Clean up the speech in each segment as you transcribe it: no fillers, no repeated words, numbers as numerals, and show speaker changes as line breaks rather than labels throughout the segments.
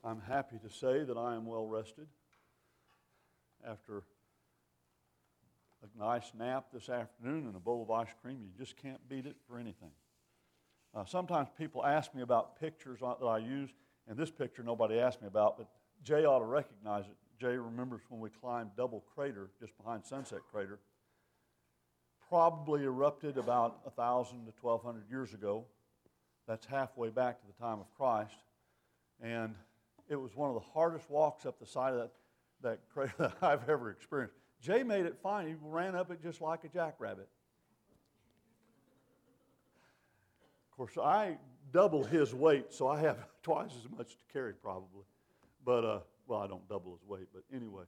I'm happy to say that I am well rested after a nice nap this afternoon and a bowl of ice cream. You just can't beat it for anything. Sometimes people ask me about pictures that I use, and this picture nobody asked me about, but Jay ought to recognize it. Jay remembers when we climbed Double Crater just behind Sunset Crater. Probably erupted about 1,000 to 1,200 years ago. That's halfway back to the time of Christ. And it was one of the hardest walks up the side of that crater that I've ever experienced. Jay made it fine. He ran up it just like a jackrabbit. Of course, I double his weight, so I have twice as much to carry probably. But, well, I don't double his weight, but anyway.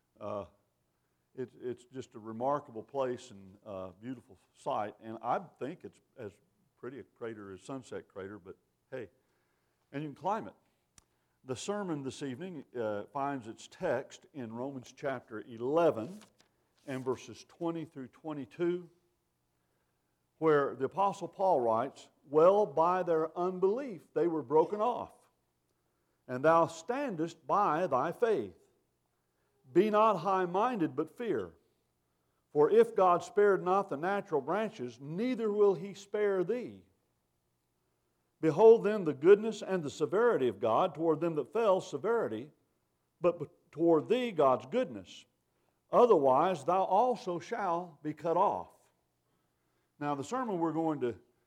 It's just a remarkable place and beautiful sight. And I think it's as pretty a crater as Sunset Crater, but hey, and you can climb it. The sermon this evening finds its text in Romans chapter 11 and verses 20 through 22, where the Apostle Paul writes, "Well, by their unbelief they were broken off, and thou standest by thy faith. Be not high-minded, but fear. For if God spared not the natural branches, neither will He spare thee. Behold then the goodness and the severity of God toward them that fell, severity, but toward thee God's goodness. Otherwise thou also shalt be cut off." Now the sermon we're going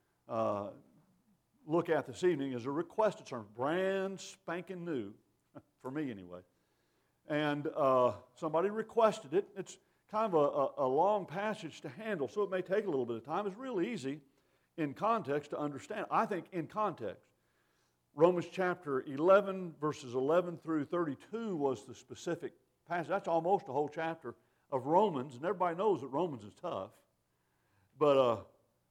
to look at this evening is a requested sermon, brand spanking new, for me anyway. And somebody requested it. It's kind of a long passage to handle, so it may take a little bit of time. It's really easy in context to understand. I think in context. Romans chapter 11, verses 11 through 32 was the specific passage. That's almost a whole chapter of Romans, and everybody knows that Romans is tough. But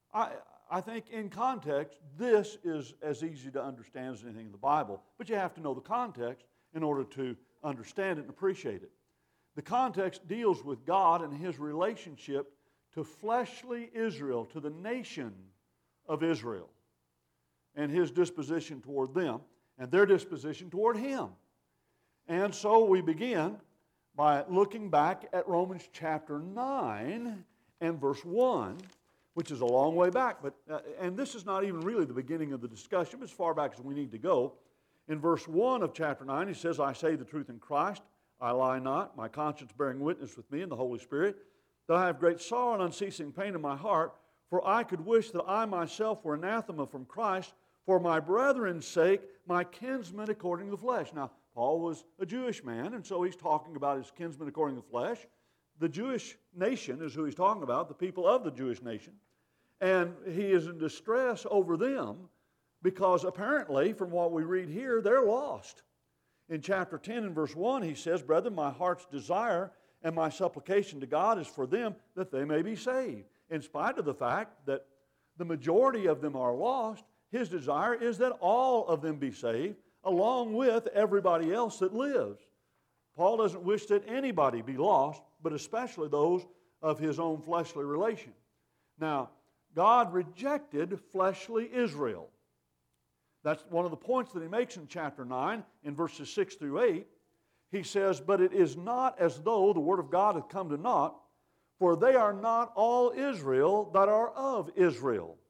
I think in context, this is as easy to understand as anything in the Bible. But you have to know the context in order to understand it and appreciate it. The context deals with God and His relationship to fleshly Israel, to the nation of Israel, and His disposition toward them, and their disposition toward Him. And so we begin by looking back at Romans chapter 9 and verse 1, which is a long way back, but and this is not even really the beginning of the discussion, but as far back as we need to go. In verse 1 of chapter 9, he says, "I say the truth in Christ, I lie not, my conscience bearing witness with me in the Holy Spirit, that I have great sorrow and unceasing pain in my heart, for I could wish that I myself were anathema from Christ, for my brethren's sake, my kinsmen according to the flesh." Now, Paul was a Jewish man, and so he's talking about his kinsmen according to the flesh. The Jewish nation is who he's talking about, the people of the Jewish nation. And he is in distress over them because apparently, from what we read here, they're lost. In chapter 10 and verse 1, he says, "Brethren, my heart's desire and my supplication to God is for them that they may be saved." In spite of the fact that the majority of them are lost, his desire is that all of them be saved, along with everybody else that lives. Paul doesn't wish that anybody be lost, but especially those of his own fleshly relation. Now, God rejected fleshly Israel. That's one of the points that he makes in chapter 9, in verses 6 through 8. He says, "But it is not as though the word of God hath come to naught, for they are not all Israel that are of Israel.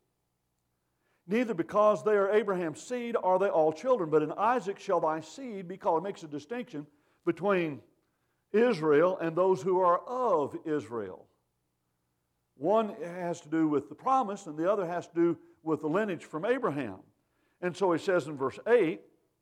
Neither because they are Abraham's seed are they all children, but in Isaac shall thy seed be called." It makes a distinction between Israel and those who are of Israel. One has to do with the promise, and the other has to do with the lineage from Abraham. And so he says in verse 8,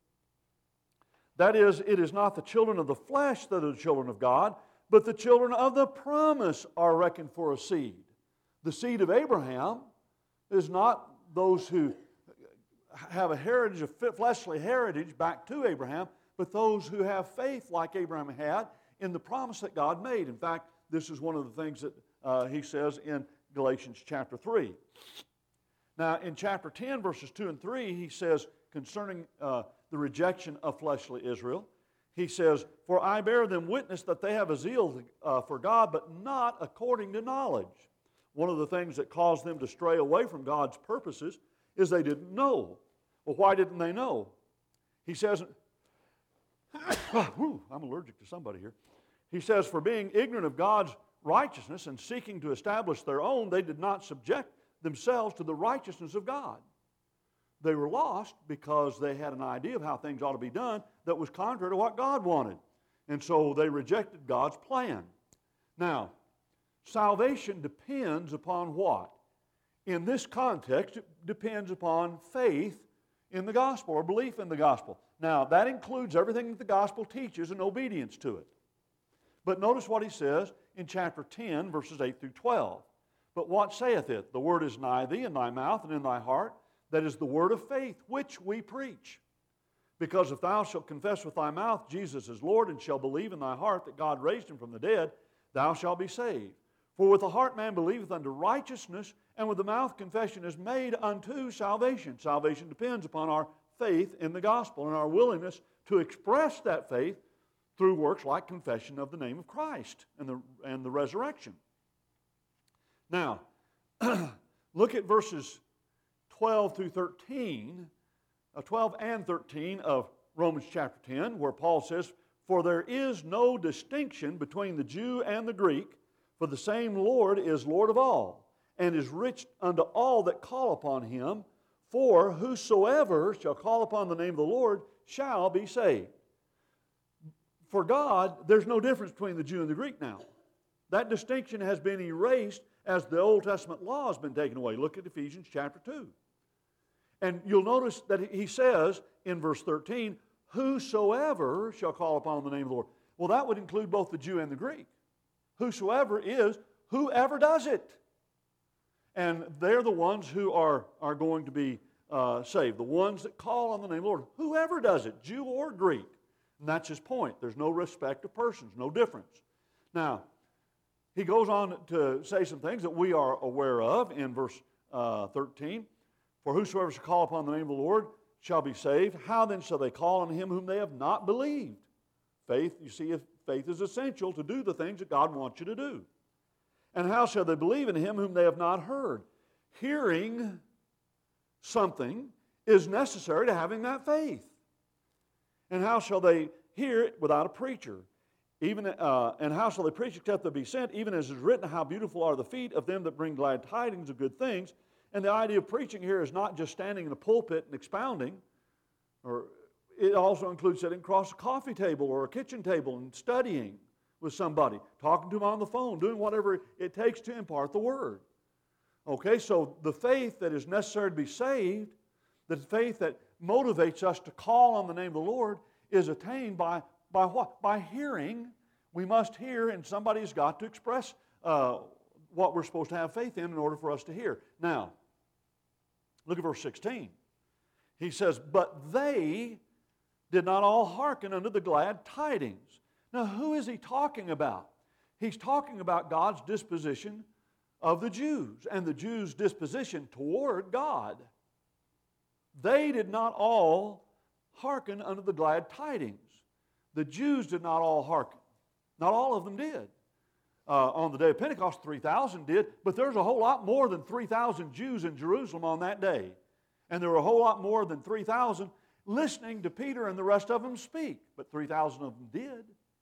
that is, "It is not the children of the flesh that are the children of God, but the children of the promise are reckoned for a seed." The seed of Abraham is not those who have a heritage, a fleshly heritage back to Abraham, but those who have faith like Abraham had in the promise that God made. In fact, this is one of the things that he says in Galatians chapter 3. Now, in chapter 10, verses 2 and 3, he says concerning the rejection of fleshly Israel, he says, "For I bear them witness that they have a zeal for God, but not according to knowledge." One of the things that caused them to stray away from God's purposes, is they didn't know. Well, why didn't they know? He says, I'm allergic to somebody here. He says, for being ignorant of God's righteousness and seeking to establish their own, they did not subject themselves to the righteousness of God. They were lost because they had an idea of how things ought to be done that was contrary to what God wanted. And so they rejected God's plan. Now, salvation depends upon what? In this context, it depends upon faith in the gospel or belief in the gospel. Now, that includes everything that the gospel teaches and obedience to it. But notice what he says in chapter 10, verses 8 through 12. But what saith it? The word is nigh thee, in thy mouth and in thy heart. That is the word of faith, which we preach. Because if thou shalt confess with thy mouth Jesus is Lord, and shalt believe in thy heart that God raised him from the dead, thou shalt be saved. For with the heart man believeth unto righteousness, and with the mouth confession is made unto salvation. Salvation depends upon our faith in the gospel and our willingness to express that faith through works like confession of the name of Christ and the resurrection. Now, look at verses 12 through 13, 12 and 13 of Romans chapter 10, where Paul says, for there is no distinction between the Jew and the Greek, for the same Lord is Lord of all, and is rich unto all that call upon him. For whosoever shall call upon the name of the Lord shall be saved. For God, there's no difference between the Jew and the Greek now. That distinction has been erased as the Old Testament law has been taken away. Look at Ephesians chapter 2. And you'll notice that he says in verse 13, whosoever shall call upon the name of the Lord. Well, that would include both the Jew and the Greek. Whosoever is whoever does it. And they're the ones who are going to be saved. The ones that call on the name of the Lord. Whoever does it, Jew or Greek. And that's his point. There's no respect of persons, no difference. Now, he goes on to say some things that we are aware of in verse 13. For whosoever shall call upon the name of the Lord shall be saved. How then shall they call on him whom they have not believed? Faith, you see, faith is essential to do the things that God wants you to do. And how shall they believe in him whom they have not heard? Hearing something is necessary to having that faith. And how shall they hear it without a preacher? And how shall they preach except they be sent? Even as is written, how beautiful are the feet of them that bring glad tidings of good things. And the idea of preaching here is not just standing in a pulpit and expounding, or it also includes sitting across a coffee table or a kitchen table and studying with somebody, talking to them on the phone, doing whatever it takes to impart the Word. Okay, so the faith that is necessary to be saved, the faith that motivates us to call on the name of the Lord, is attained by what? By hearing. We must hear, and somebody's got to express what we're supposed to have faith in order for us to hear. Now, look at verse 16. He says, but they did not all hearken unto the glad tidings. Now, who is he talking about? He's talking about God's disposition of the Jews and the Jews' disposition toward God. They did not all hearken unto the glad tidings. The Jews did not all hearken. Not all of them did. On the day of Pentecost, 3,000 did, but there's a whole lot more than 3,000 Jews in Jerusalem on that day. And there were a whole lot more than 3,000 listening to Peter and the rest of them speak, but 3,000 of them did.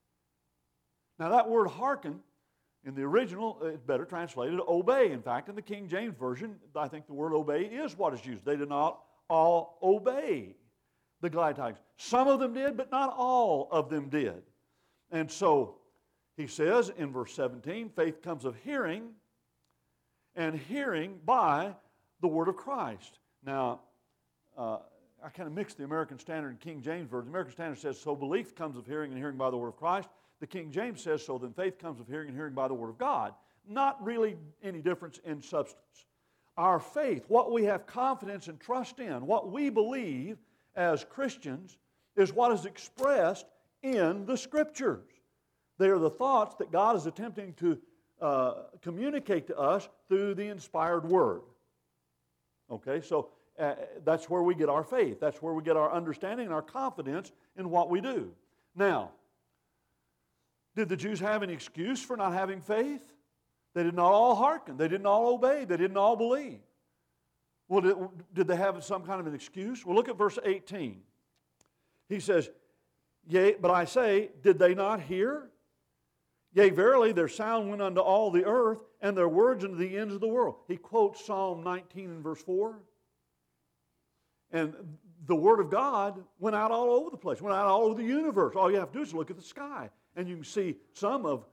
Now that word hearken, in the original, it's better translated obey. In fact, in the King James Version, I think the word obey is what is used. They did not all obey the glad tidings. Some of them did, but not all of them did. And so, he says in verse 17, faith comes of hearing, and hearing by the word of Christ. Now, I kind of mixed the American Standard and King James Version. The American Standard says, so belief comes of hearing, and hearing by the word of Christ. The King James says, so then faith comes of hearing, and hearing by the word of God. Not really any difference in substance. Our faith, what we have confidence and trust in, what we believe as Christians, is what is expressed in the Scriptures. They are the thoughts that God is attempting to communicate to us through the inspired Word. Okay, so that's where we get our faith. That's where we get our understanding and our confidence in what we do. Now, did the Jews have any excuse for not having faith? They did not all hearken. They didn't all obey. They didn't all believe. Well, did they have some kind of an excuse? Well, look at verse 18. He says, Yea, but I say, did they not hear? Yea, verily, their sound went unto all the earth, and their words unto the ends of the world. He quotes Psalm 19 and verse 4. And the Word of God went out all over the place, went out all over the universe. All you have to do is look at the sky, and you can see some of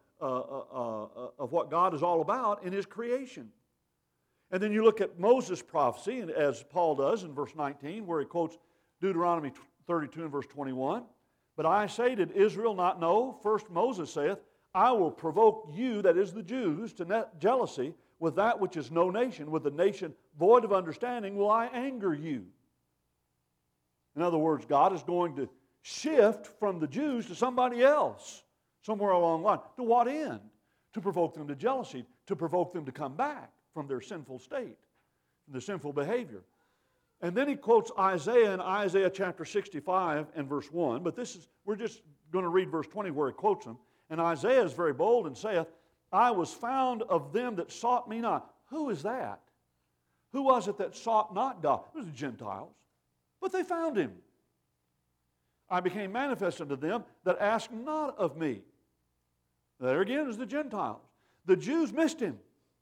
what God is all about in His creation. And then you look at Moses' prophecy, and as Paul does in verse 19, where he quotes Deuteronomy 32 and verse 21. But I say, did Israel not know? First Moses saith, I will provoke you, that is the Jews, to jealousy with that which is no nation. With a nation void of understanding will I anger you. In other words, God is going to shift from the Jews to somebody else somewhere along the line. To what end? To provoke them to jealousy, to provoke them to come back from their sinful state, from their sinful behavior. And then he quotes Isaiah in Isaiah chapter 65 and verse 1. But we're just going to read verse 20 where he quotes him. And Isaiah is very bold and saith, I was found of them that sought me not. Who is that? Who was it that sought not God? It was the Gentiles. But they found Him. I became manifest unto them that asked not of me. There again is the Gentiles. The Jews missed Him.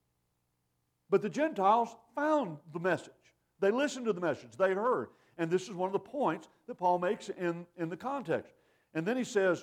But the Gentiles found the message. They listened to the message. They heard. And this is one of the points that Paul makes in the context. And then he says,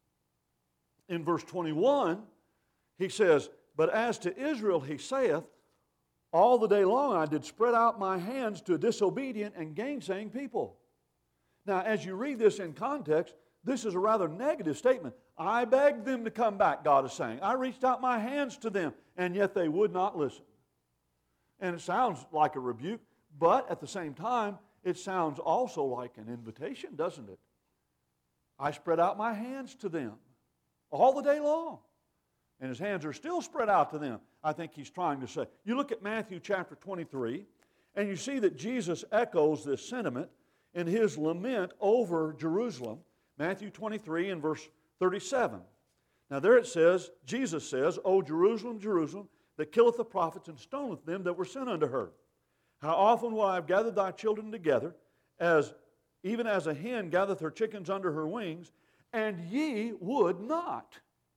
in verse 21, he says, but as to Israel he saith, all the day long I did spread out my hands to a disobedient and gainsaying people. Now, as you read this in context, this is a rather negative statement. I begged them to come back, God is saying. I reached out my hands to them, and yet they would not listen. And it sounds like a rebuke, but at the same time, it sounds also like an invitation, doesn't it? I spread out my hands to them all the day long. And his hands are still spread out to them. I think he's trying to say. You look at Matthew chapter 23, and you see that Jesus echoes this sentiment in his lament over Jerusalem. Matthew 23 and verse 37. Now there it says, Jesus says, O Jerusalem, Jerusalem, that killeth the prophets and stoneth them that were sent unto her. How often will I have gathered thy children together, even as a hen gathereth her chickens under her wings, and ye would not.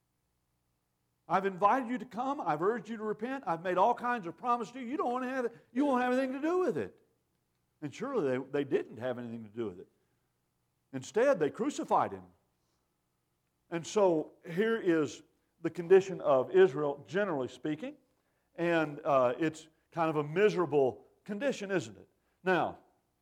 I've invited you to come. I've urged you to repent. I've made all kinds of promises to you. You won't have anything to do with it. And surely they didn't have anything to do with it. Instead, they crucified Him. And so here is the condition of Israel, generally speaking. And it's kind of a miserable condition, isn't it? Now,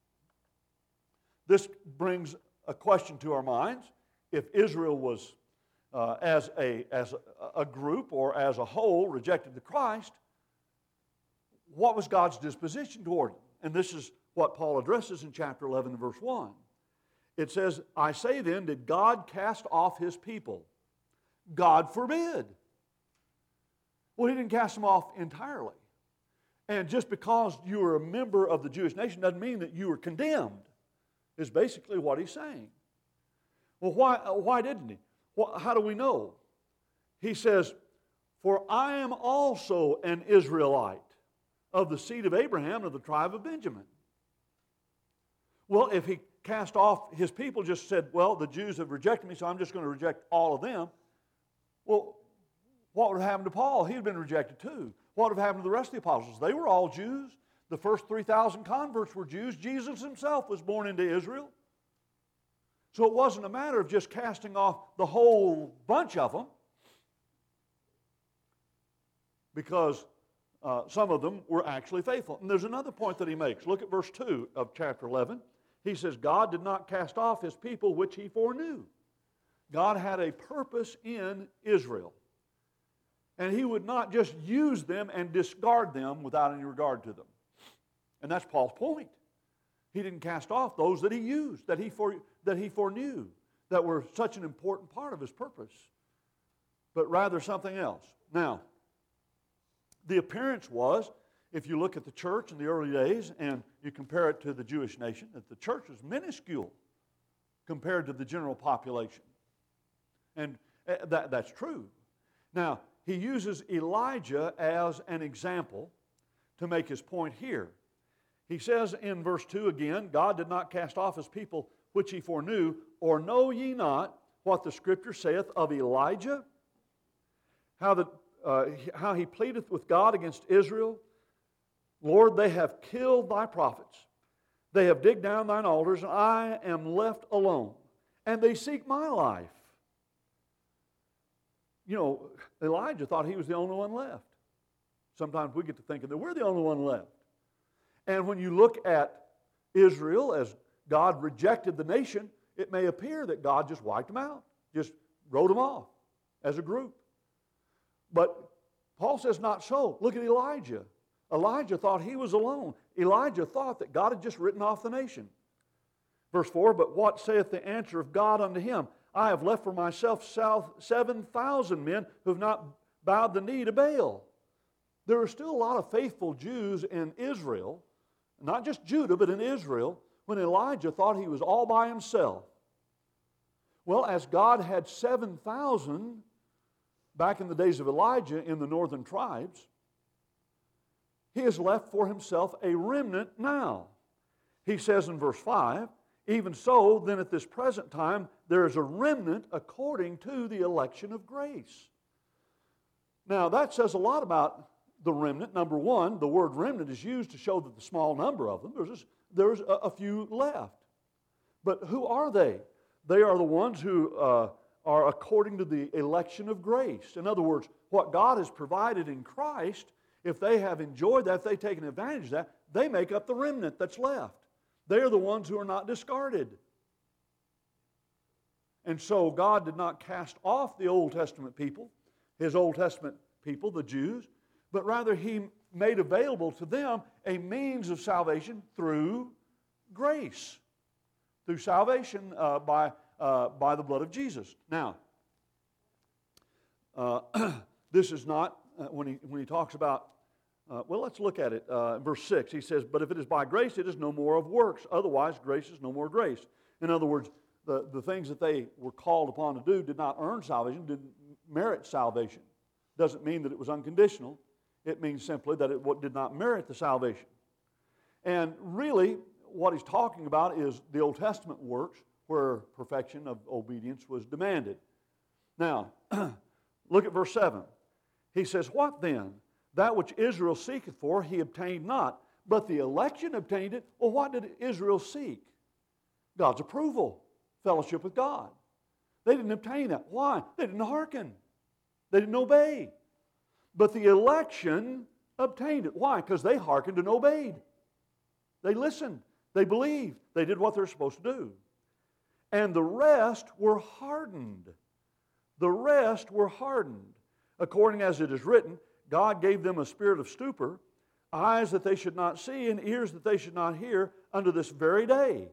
this brings a question to our minds. If Israel was, as a group or as a whole, rejected the Christ, what was God's disposition toward them? And this is what Paul addresses in chapter 11 and verse 1. It says, I say then, did God cast off His people? God forbid. Well, He didn't cast them off entirely. And just because you were a member of the Jewish nation doesn't mean that you were condemned, is basically what he's saying. Well, why didn't He? Well, how do we know? He says, for I am also an Israelite of the seed of Abraham and of the tribe of Benjamin. Well, if He cast off His people, just said, well, the Jews have rejected me, so I'm just going to reject all of them. Well, what would have happened to Paul? He had been rejected too. What would have happened to the rest of the apostles? They were all Jews. The first 3,000 converts were Jews. Jesus Himself was born into Israel. So it wasn't a matter of just casting off the whole bunch of them, because some of them were actually faithful. And there's another point that he makes. Look at verse 2 of chapter 11. He says, God did not cast off His people which He foreknew. God had a purpose in Israel. And He would not just use them and discard them without any regard to them. And that's Paul's point. He didn't cast off those that He used, that he foreknew, that were such an important part of His purpose, but rather something else. Now, the appearance was, if you look at the church in the early days and you compare it to the Jewish nation, that the church was minuscule compared to the general population. And that's true. Now, he uses Elijah as an example to make his point here. He says in verse 2 again, God did not cast off His people which He foreknew. or know ye not what the Scripture saith of Elijah? How he pleadeth with God against Israel? Lord, they have killed thy prophets. They have digged down thine altars, and I am left alone. And they seek my life. You know, Elijah thought he was the only one left. Sometimes we get to thinking that we're the only one left. And when you look at Israel as God rejected the nation, it may appear that God just wiped them out, just wrote them off as a group. But Paul says not so. Look at Elijah. Elijah thought he was alone. Elijah thought that God had just written off the nation. Verse 4, but what saith the answer of God unto him? I have left for myself 7,000 men who have not bowed the knee to Baal. There are still a lot of faithful Jews in Israel, not just Judah, but in Israel, when Elijah thought he was all by himself. Well, as God had 7,000 back in the days of Elijah in the northern tribes, He has left for Himself a remnant now. He says in verse 5, even so, then at this present time, there is a remnant according to the election of grace. Now, that says a lot about the remnant. Number one, the word remnant is used to show that the small number of them, there's a few left. But who are they? They are the ones who are according to the election of grace. In other words, what God has provided in Christ, if they have enjoyed that, if they've taken advantage of that, they make up the remnant that's left. They are the ones who are not discarded. And so God did not cast off the Old Testament people, His Old Testament people, the Jews, but rather He made available to them a means of salvation through grace, through salvation by the blood of Jesus. Now, this is not, when he talks about, well, let's look at it. Verse 6, he says, but if it is by grace, it is no more of works. Otherwise, grace is no more grace. In other words, the things that they were called upon to do did not earn salvation, didn't merit salvation. Doesn't mean that it was unconditional. It means simply that it did not merit the salvation. And really, what he's talking about is the Old Testament works where perfection of obedience was demanded. Now, look at verse 7. He says, what then? That which Israel seeketh for, he obtained not, but the election obtained it. Well, what did Israel seek? God's approval, fellowship with God. They didn't obtain that. Why? They didn't hearken. They didn't obey. But the election obtained it. Why? Because they hearkened and obeyed. They listened. They believed. They did what they're supposed to do. And the rest were hardened. The rest were hardened. According as it is written, God gave them a spirit of stupor, eyes that they should not see, and ears that they should not hear, unto this very day.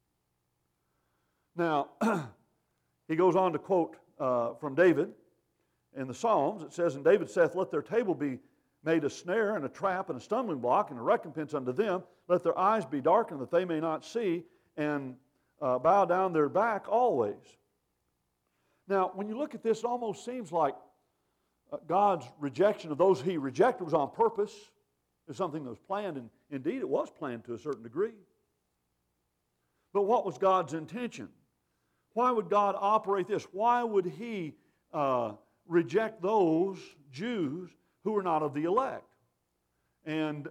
Now, he goes on to quote from David in the Psalms. It says, and David saith, let their table be made a snare and a trap and a stumbling block and a recompense unto them. Let their eyes be darkened that they may not see, and bow down their back always. Now, when you look at this, it almost seems like God's rejection of those He rejected was on purpose. It was something that was planned, and indeed it was planned to a certain degree. But what was God's intention? Why would God operate this? Why would He reject those Jews who were not of the elect? And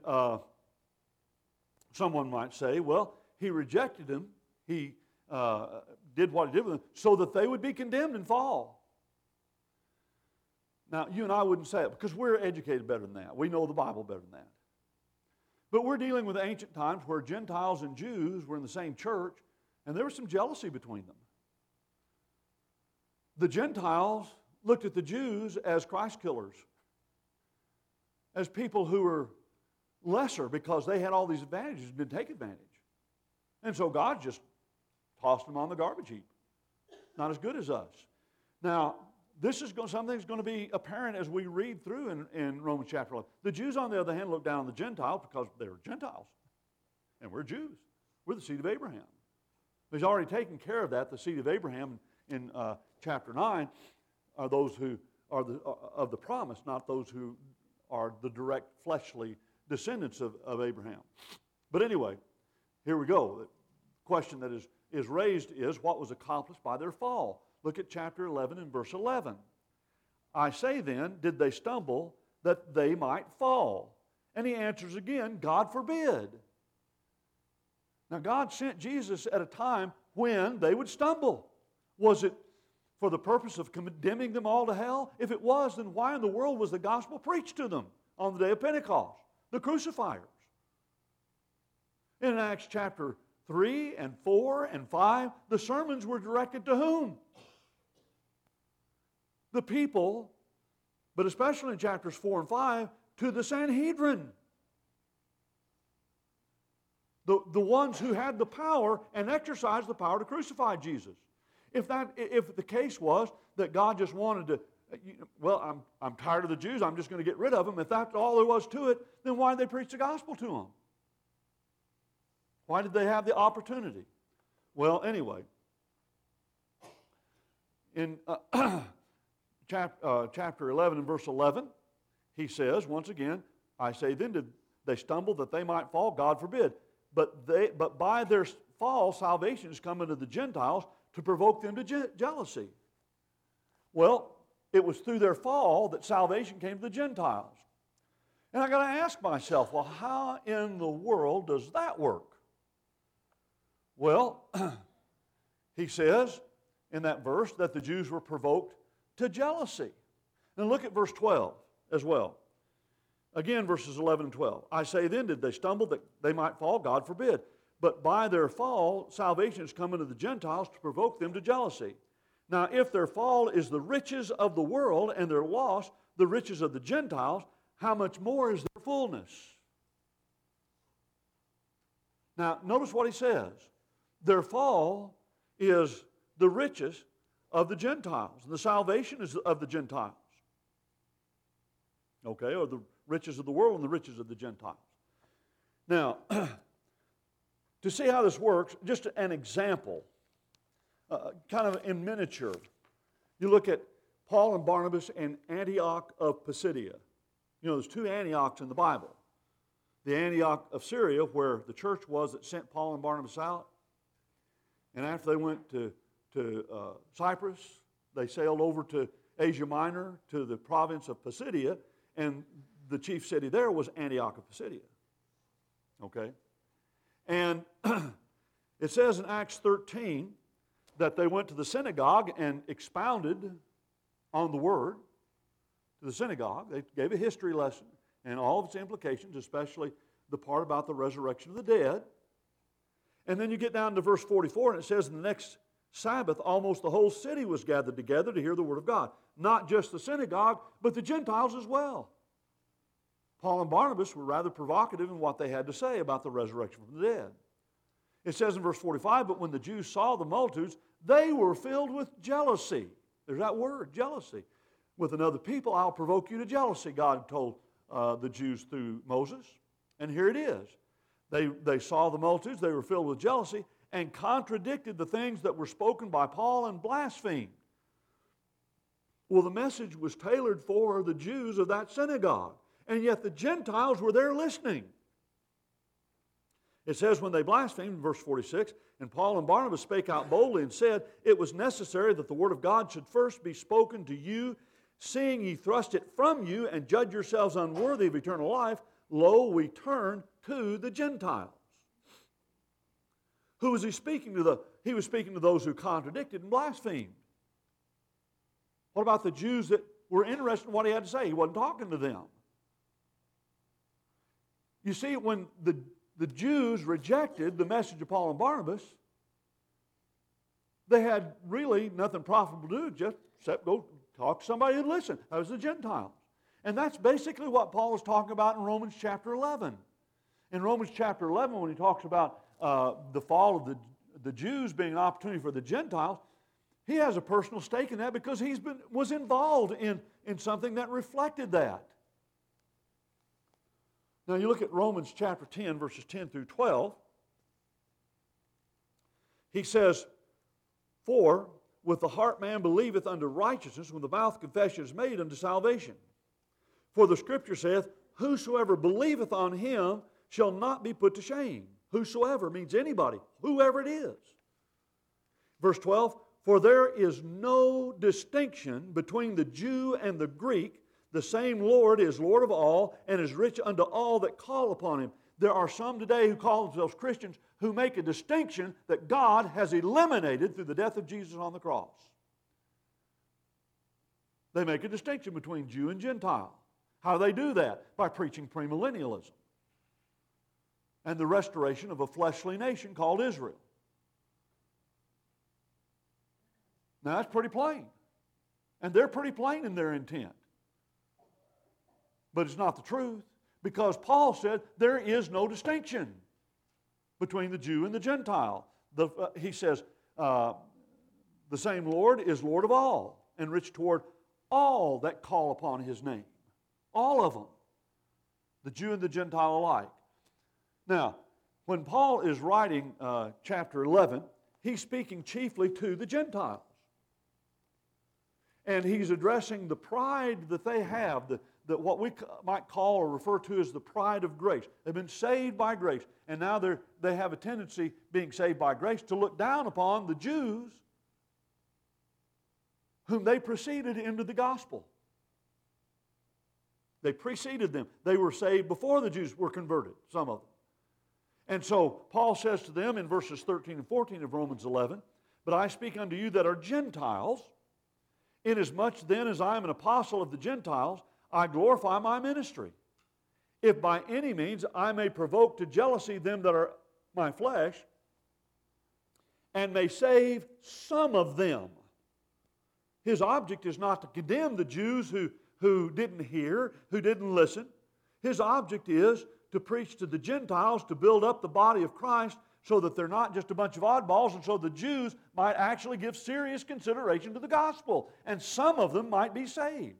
someone might say, well, He rejected them. He did what He did with them so that they would be condemned and fall. Now, you and I wouldn't say it because we're educated better than that. We know the Bible better than that. But we're dealing with ancient times where Gentiles and Jews were in the same church, and there was some jealousy between them. The Gentiles looked at the Jews as Christ killers, as people who were lesser because they had all these advantages and didn't take advantage. And so God just tossed them on the garbage heap. Not as good as us. Now, this is something that's going to be apparent as we read through in Romans chapter 11. The Jews, on the other hand, looked down on the Gentiles because they were Gentiles. And we're Jews. We're the seed of Abraham. He's already taken care of that. The seed of Abraham in chapter 9 are those who are of the promise, not those who are the direct fleshly descendants of Abraham. But anyway, here we go. The question that is is raised is what was accomplished by their fall. Look at chapter 11 and verse 11. I say then, did they stumble that they might fall? And he answers again, God forbid. Now God sent Jesus at a time when they would stumble. Was it for the purpose of condemning them all to hell? If it was, then why in the world was the gospel preached to them on the day of Pentecost? The crucifiers. In Acts chapter 3 and 4 and 5, the sermons were directed to whom? The people, but especially in chapters 4 and 5, to the Sanhedrin. The ones who had the power and exercised the power to crucify Jesus. If the case was that God just wanted to, well, I'm tired of the Jews, I'm just going to get rid of them. If that's all there was to it, then why did they preach the gospel to them? Why did they have the opportunity? Well, anyway, in chapter 11 and verse 11, he says, once again, I say then did they stumble that they might fall? God forbid. But by their fall, salvation is coming to the Gentiles to provoke them to jealousy. Well, it was through their fall that salvation came to the Gentiles. And I got to ask myself, well, how in the world does that work? Well, he says in that verse that the Jews were provoked to jealousy. And look at verse 12 as well. Again, verses 11 and 12. I say then, did they stumble that they might fall? God forbid. But by their fall, salvation is coming to the Gentiles to provoke them to jealousy. Now, if their fall is the riches of the world and their loss, the riches of the Gentiles, how much more is their fullness? Now, notice what he says. Their fall is the riches of the Gentiles. And the salvation is of the Gentiles. Okay, or the riches of the world and the riches of the Gentiles. Now, to see how this works, just an example, kind of in miniature. You look at Paul and Barnabas in Antioch of Pisidia. You know, there's two Antiochs in the Bible. The Antioch of Syria, where the church was that sent Paul and Barnabas out. And after they went to Cyprus, they sailed over to Asia Minor, to the province of Pisidia, and the chief city there was Antioch of Pisidia. Okay? And it says in Acts 13 that they went to the synagogue and expounded on the Word to the synagogue. They gave a history lesson and all of its implications, especially the part about the resurrection of the dead. And then you get down to verse 44, and it says, in the next Sabbath, almost the whole city was gathered together to hear the Word of God. Not just the synagogue, but the Gentiles as well. Paul and Barnabas were rather provocative in what they had to say about the resurrection from the dead. It says in verse 45, but when the Jews saw the multitudes, they were filled with jealousy. There's that word, jealousy. With another people, I'll provoke you to jealousy, God told the Jews through Moses. And here it is. They saw the multitudes, they were filled with jealousy, and contradicted the things that were spoken by Paul and blasphemed. Well, the message was tailored for the Jews of that synagogue, and yet the Gentiles were there listening. It says when they blasphemed, in verse 46, and Paul and Barnabas spake out boldly and said, it was necessary that the word of God should first be spoken to you, seeing ye thrust it from you and judge yourselves unworthy of eternal life, lo, we turn to the Gentiles. Who was he speaking to? He was speaking to those who contradicted and blasphemed. What about the Jews that were interested in what he had to say? He wasn't talking to them. You see, when the Jews rejected the message of Paul and Barnabas, they had really nothing profitable to do just except go talk to somebody and listen. That was the Gentiles. And that's basically what Paul is talking about in Romans chapter 11. In Romans chapter 11, when he talks about the fall of the Jews being an opportunity for the Gentiles, he has a personal stake in that because he was involved in something that reflected that. Now you look at Romans chapter 10, verses 10 through 12. He says, for with the heart man believeth unto righteousness, when the mouth confession is made unto salvation. For the Scripture saith, whosoever believeth on him shall not be put to shame. Whosoever means anybody, whoever it is. Verse 12, for there is no distinction between the Jew and the Greek. The same Lord is Lord of all and is rich unto all that call upon Him. There are some today who call themselves Christians who make a distinction that God has eliminated through the death of Jesus on the cross. They make a distinction between Jew and Gentile. How do they do that? By preaching premillennialism and the restoration of a fleshly nation called Israel. Now that's pretty plain. And they're pretty plain in their intent. But it's not the truth, because Paul said there is no distinction between the Jew and the Gentile. He says, the same Lord is Lord of all, and rich toward all that call upon His name. All of them. The Jew and the Gentile alike. Now, when Paul is writing chapter 11, he's speaking chiefly to the Gentiles. And he's addressing the pride that they have, that what we might call or refer to as the pride of grace. They've been saved by grace, and now they have a tendency, being saved by grace, to look down upon the Jews whom they preceded into the gospel. They preceded them. They were saved before the Jews were converted, some of them. And so Paul says to them in verses 13 and 14 of Romans 11, but I speak unto you that are Gentiles, inasmuch then as I am an apostle of the Gentiles, I glorify my ministry. If by any means I may provoke to jealousy them that are my flesh, and may save some of them. His object is not to condemn the Jews who didn't hear, who didn't listen. His object is to preach to the Gentiles, to build up the body of Christ, so that they're not just a bunch of oddballs, and so the Jews might actually give serious consideration to the gospel, and some of them might be saved.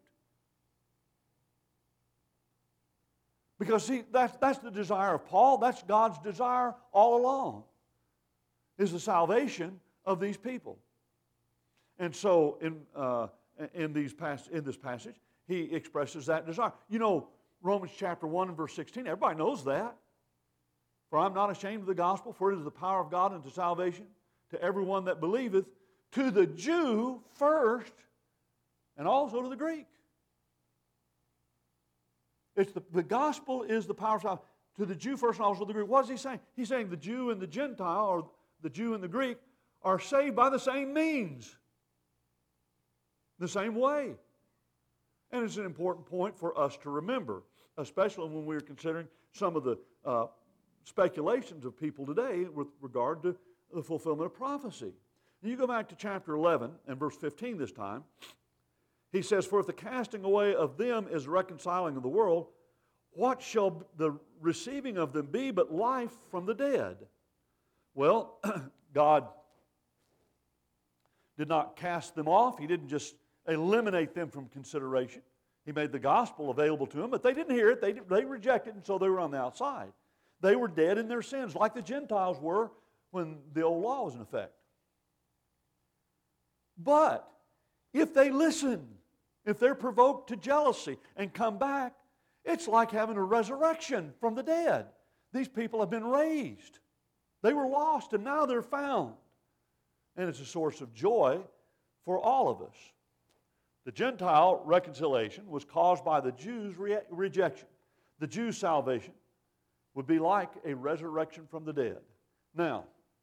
Because see, that's the desire of Paul. That's God's desire all along, is the salvation of these people. And so in this passage, he expresses that desire. You know, Romans chapter 1 and verse 16, everybody knows that. For I'm not ashamed of the gospel, for it is the power of God unto salvation to everyone that believeth, to the Jew first, and also to the Greek. The gospel is the power of salvation to the Jew first and also to the Greek. What is he saying? He's saying the Jew and the Gentile, or the Jew and the Greek, are saved by the same means, the same way. And it's an important point for us to remember, especially when we're considering some of the speculations of people today with regard to the fulfillment of prophecy. You go back to chapter 11 and verse 15 this time. He says, for if the casting away of them is reconciling of the world, what shall the receiving of them be but life from the dead? Well, God did not cast them off. He didn't just eliminate them from consideration. He made the gospel available to them, but they didn't hear it. They rejected it, and so they were on the outside. They were dead in their sins, like the Gentiles were when the old law was in effect. But if they listen, if they're provoked to jealousy and come back, it's like having a resurrection from the dead. These people have been raised. They were lost and now they're found. And it's a source of joy for all of us. The Gentile reconciliation was caused by the Jews' rejection. The Jews' salvation would be like a resurrection from the dead. Now,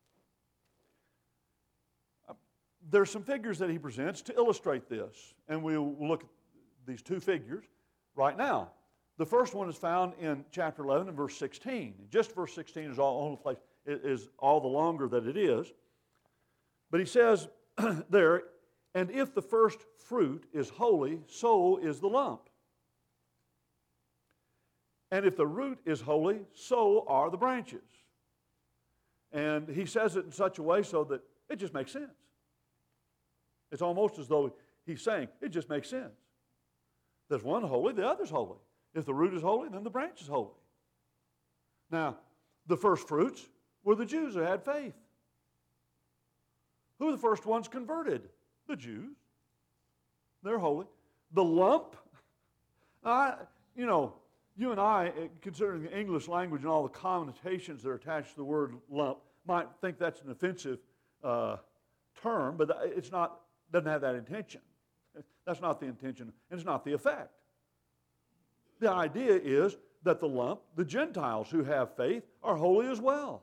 there's some figures that he presents to illustrate this, and we'll look at these two figures right now. The first one is found in chapter 11 and verse 16. Just verse 16 is all the place, is all the longer that it is. But he says there, and if the first fruit is holy, so is the lump. And if the root is holy, so are the branches. And he says it in such a way so that it just makes sense. It's almost as though he's saying, it just makes sense. There's one holy, the other's holy. If the root is holy, then the branch is holy. Now, the first fruits were the Jews who had faith. Who were the first ones converted? The Jews. They're holy. The lump, you and I, considering the English language and all the connotations that are attached to the word lump, might think that's an offensive term, but it's not, doesn't have that intention. That's not the intention, and it's not the effect. The idea is that the Gentiles who have faith are holy as well.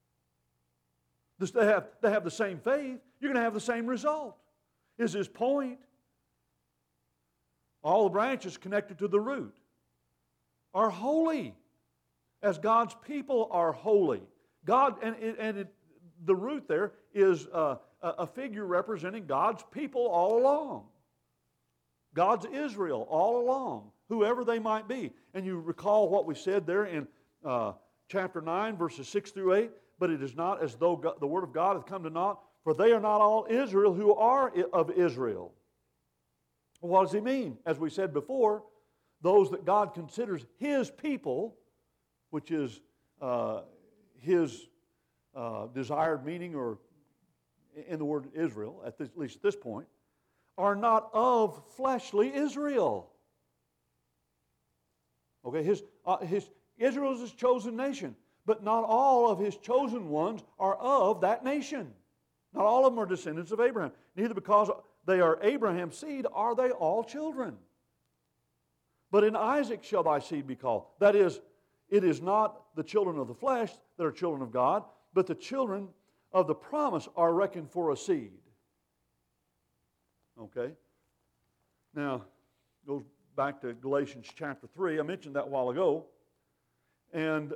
They have the same faith. You're going to have the same result, is his point. All the branches connected to the root are holy, as God's people are holy. God, the root there is a figure representing God's people all along. God's Israel all along, whoever they might be. And you recall what we said there in chapter 9, verses 6 through 8. But it is not as though the word of God hath come to naught, for they are not all Israel who are of Israel. Well, what does he mean? As we said before, those that God considers his people, which is his desired meaning, or in the word Israel, at least at this point, are not of fleshly Israel. Okay, Israel is his chosen nation, but not all of his chosen ones are of that nation. Not all of them are descendants of Abraham. Neither because they are Abraham's seed are they all children. But in Isaac shall thy seed be called. That is, it is not the children of the flesh that are children of God, but the children of the promise are reckoned for a seed. Okay? Now, goes back to Galatians chapter 3. I mentioned that a while ago. And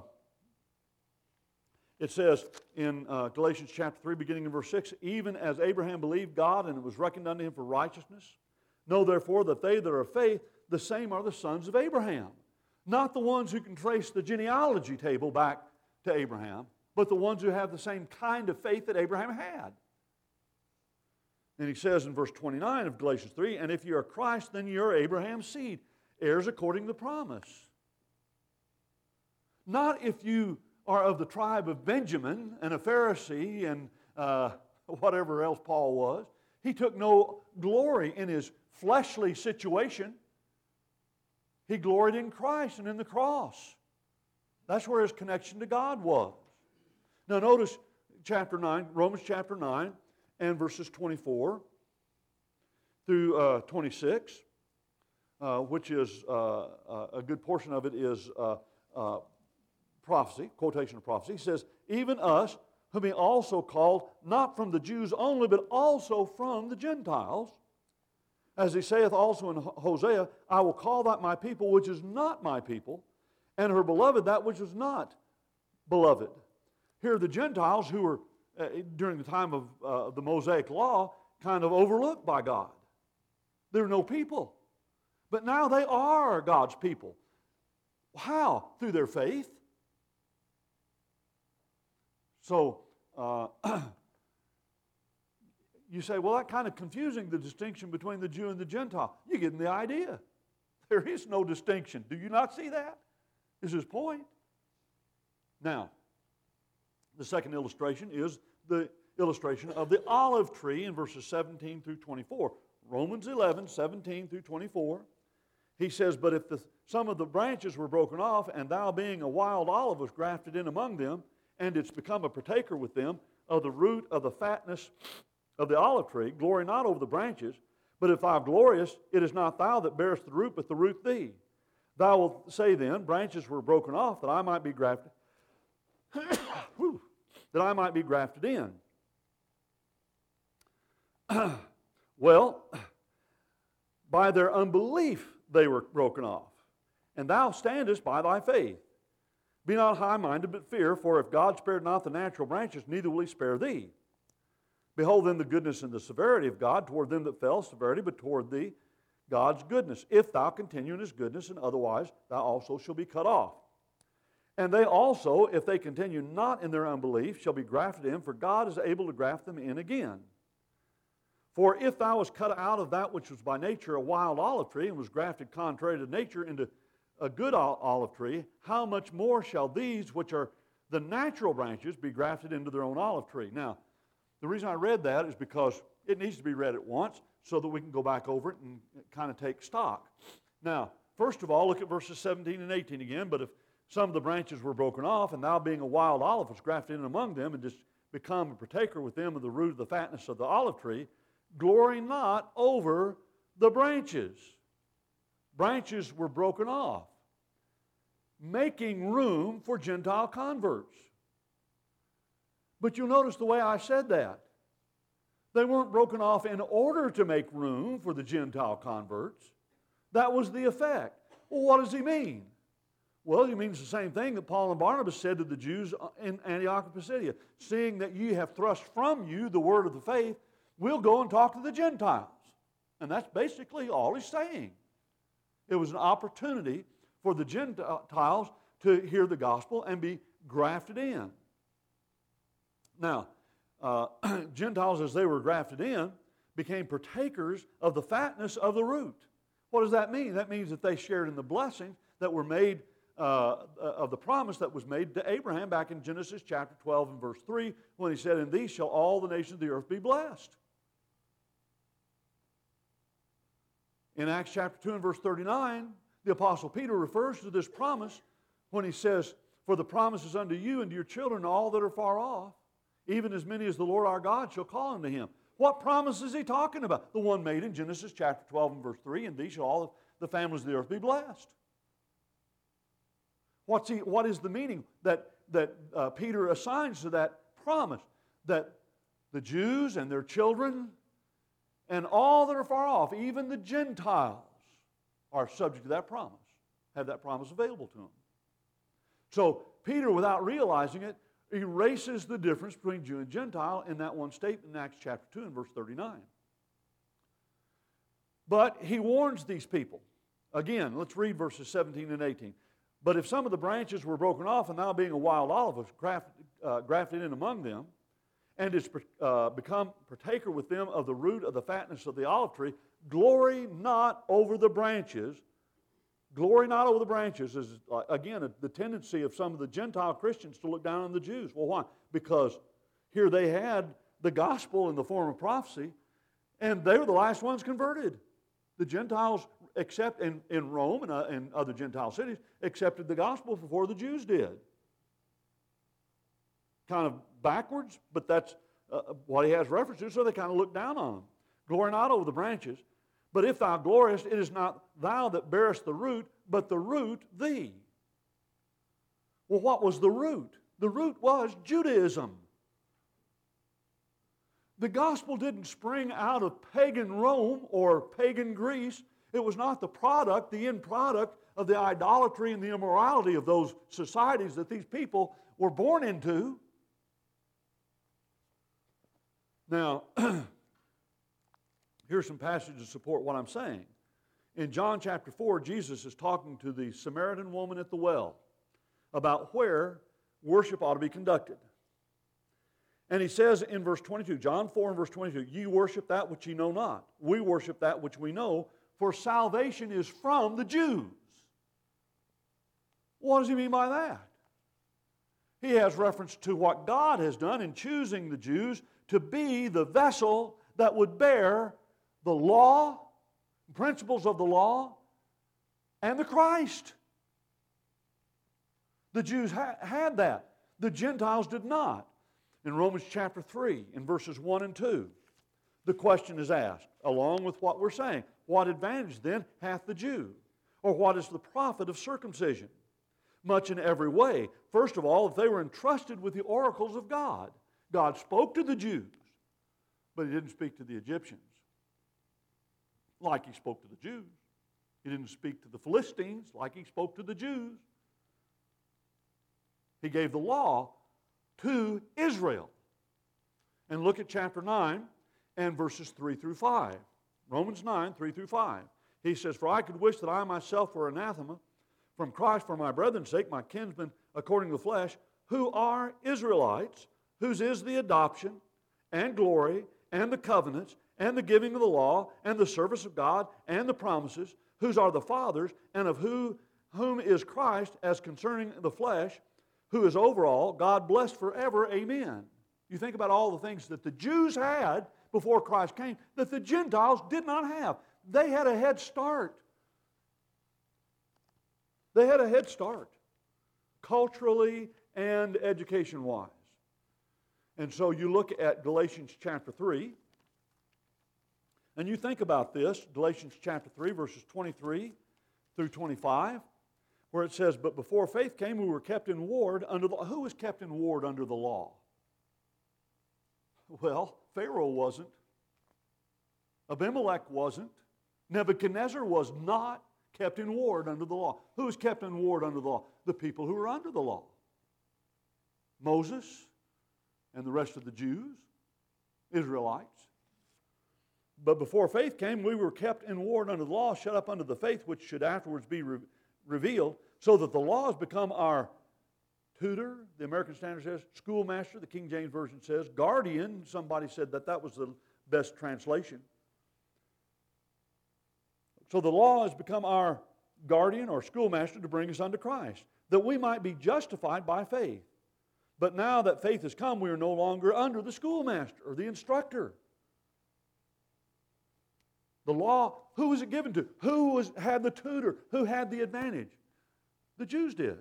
it says in Galatians chapter 3, beginning in verse 6, even as Abraham believed God, and it was reckoned unto him for righteousness. Know therefore that they that are of faith, the same are the sons of Abraham. Not the ones who can trace the genealogy table back to Abraham, but the ones who have the same kind of faith that Abraham had. And he says in verse 29 of Galatians 3, and if you are Christ, then you are Abraham's seed, heirs according to the promise. Not if you are of the tribe of Benjamin and a Pharisee and whatever else Paul was. He took no glory in his fleshly situation. He gloried in Christ and in the cross. That's where his connection to God was. Now notice chapter 9, Romans chapter 9 and verses 24 through 26, which is a good portion of it is prophecy, quotation of prophecy. He says, even us, whom he also called, not from the Jews only, but also from the Gentiles. As he saith also in Hosea, I will call that my people which is not my people, and her beloved that which is not beloved. Here are the Gentiles who were, during the time of the Mosaic law, kind of overlooked by God. They were no people. But now they are God's people. How? Through their faith. So, you say, well, that kind of confusing, the distinction between the Jew and the Gentile. You're getting the idea. There is no distinction. Do you not see that? This is his point. Now, the second illustration is the illustration of the olive tree in verses 17 through 24. Romans 11, 17 through 24. He says, but if some of the branches were broken off, and thou being a wild olive was grafted in among them, and it's become a partaker with them of the root of the fatness of the olive tree, glory not over the branches, but if thou art glorious, it is not thou that bearest the root, but the root thee. Thou wilt say then, branches were broken off, that I might be grafted, that I might be grafted in. Well, by their unbelief they were broken off, and thou standest by thy faith. Be not high-minded, but fear, for if God spared not the natural branches, neither will he spare thee. Behold then the goodness and the severity of God toward them that fell, severity, but toward thee God's goodness. If thou continue in his goodness, and otherwise thou also shalt be cut off. And they also, if they continue not in their unbelief, shall be grafted in, for God is able to graft them in again. For if thou wast cut out of that which was by nature a wild olive tree, and was grafted contrary to nature into a good olive tree, how much more shall these, which are the natural branches, be grafted into their own olive tree? Now, the reason I read that is because it needs to be read at once so that we can go back over it and kind of take stock. Now, first of all, look at verses 17 and 18 again. But if some of the branches were broken off, and thou being a wild olive was grafted in among them, and just become a partaker with them of the root of the fatness of the olive tree, glory not over the branches. Branches were broken off, making room for Gentile converts. But you'll notice the way I said that. They weren't broken off in order to make room for the Gentile converts. That was the effect. Well, what does he mean? Well, he means the same thing that Paul and Barnabas said to the Jews in Antioch of Pisidia. Seeing that you have thrust from you the word of the faith, we'll go and talk to the Gentiles. And that's basically all he's saying. It was an opportunity for the Gentiles to hear the gospel and be grafted in. Now, Gentiles, as they were grafted in, became partakers of the fatness of the root. What does that mean? That means that they shared in the blessings that were made of the promise that was made to Abraham back in Genesis chapter 12 and verse 3 when he said, "In these shall all the nations of the earth be blessed." In Acts chapter 2 and verse 39, the Apostle Peter refers to this promise when he says, "For the promise is unto you and to your children all that are far off, even as many as the Lord our God shall call unto him." What promise is he talking about? The one made in Genesis chapter 12 and verse 3, "And these shall all the families of the earth be blessed." What is the meaning that Peter assigns to that promise? That the Jews and their children and all that are far off, even the Gentiles, are subject to that promise, have that promise available to them. So Peter, without realizing it, erases the difference between Jew and Gentile in that one statement in Acts chapter 2 and verse 39. But he warns these people. Again, let's read verses 17 and 18. "But if some of the branches were broken off, and thou being a wild olive was grafted in among them, and is become partaker with them of the root of the fatness of the olive tree, glory not over the branches." Glory not over the branches is, again, the tendency of some of the Gentile Christians to look down on the Jews. Well, why? Because here they had the gospel in the form of prophecy, and they were the last ones converted. The Gentiles, except in Rome and other Gentile cities, accepted the gospel before the Jews did. Kind of backwards, but that's what he has reference to, so they kind of look down on them. Glory not over the branches, but if thou gloriest, it is not thou that bearest the root, but the root thee. Well, what was the root? The root was Judaism. The gospel didn't spring out of pagan Rome or pagan Greece. It was not the end product of the idolatry and the immorality of those societies that these people were born into. Now, here's some passages to support what I'm saying. In John chapter 4, Jesus is talking to the Samaritan woman at the well about where worship ought to be conducted. And he says in verse 22, John 4 and verse 22, "Ye worship that which ye know not. We worship that which we know, for salvation is from the Jews." What does he mean by that? He has reference to what God has done in choosing the Jews to be the vessel that would bear the law, principles of the law, and the Christ. The Jews had that. The Gentiles did not. In Romans chapter 3, in verses 1 and 2, the question is asked, along with what we're saying, what advantage then hath the Jew? Or what is the profit of circumcision? Much in every way. First of all, if they were entrusted with the oracles of God. God spoke to the Jews, but He didn't speak to the Egyptians like He spoke to the Jews. He didn't speak to the Philistines like He spoke to the Jews. He gave the law to Israel. And look at chapter 9 and verses 3 through 5. Romans 9, 3 through 5. He says, "For I could wish that I myself were anathema from Christ for my brethren's sake, my kinsmen according to the flesh, who are Israelites, whose is the adoption and glory and the covenants and the giving of the law and the service of God and the promises, whose are the fathers, and of whom is Christ as concerning the flesh, who is over all, God blessed forever. Amen." You think about all the things that the Jews had before Christ came that the Gentiles did not have. They had a head start. They had a head start, culturally and education-wise. And so you look at Galatians chapter 3, and you think about this, Galatians chapter 3, verses 23 through 25, where it says, "But before faith came, we were kept in ward under the..." Who was kept in ward under the law? Well, Pharaoh wasn't. Abimelech wasn't. Nebuchadnezzar was not kept in ward under the law. Who was kept in ward under the law? The people who were under the law. Moses and the rest of the Jews, Israelites. But before faith came, we were kept in ward under the law, shut up under the faith which should afterwards be revealed, so that the law has become our tutor, the American Standard says, schoolmaster, the King James Version says, guardian. Somebody said that was the best translation. So the law has become our guardian or schoolmaster to bring us unto Christ, that we might be justified by faith. But now that faith has come, we are no longer under the schoolmaster or the instructor. The law, who was it given to? Who had the tutor? Who had the advantage? The Jews did.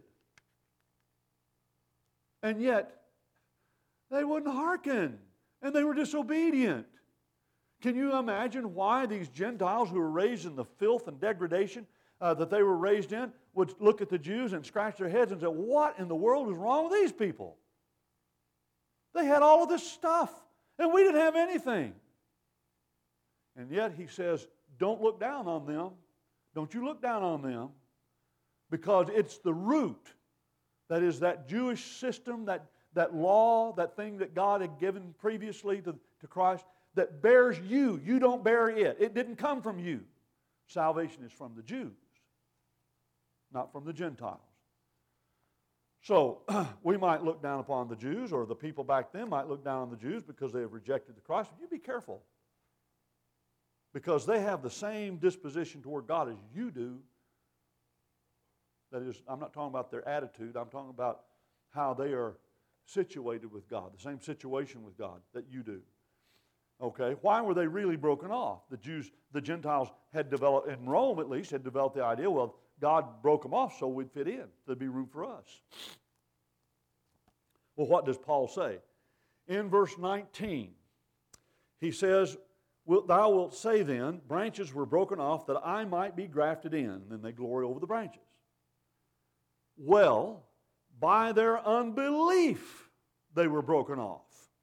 And yet, they wouldn't hearken, and they were disobedient. Can you imagine why these Gentiles who were raised in the filth and degradation that they were raised in would look at the Jews and scratch their heads and say, what in the world is wrong with these people? They had all of this stuff, and we didn't have anything. And yet he says, don't look down on them. Don't you look down on them, because it's the root, that is that Jewish system, that law, that thing that God had given previously to Christ, that bears you. You don't bear it. It didn't come from you. Salvation is from the Jews, not from the Gentiles. So we might look down upon the Jews, or the people back then might look down on the Jews because they have rejected the Christ. But you be careful, because they have the same disposition toward God as you do. That is, I'm not talking about their attitude. I'm talking about how they are situated with God, the same situation with God that you do. Okay, why were they really broken off? The Gentiles had developed, in Rome at least, had developed the idea, well, God broke them off so we'd fit in. There'd be room for us. Well, what does Paul say? In verse 19, he says, thou wilt say then, branches were broken off that I might be grafted in. And then they glory over the branches. Well, by their unbelief they were broken off.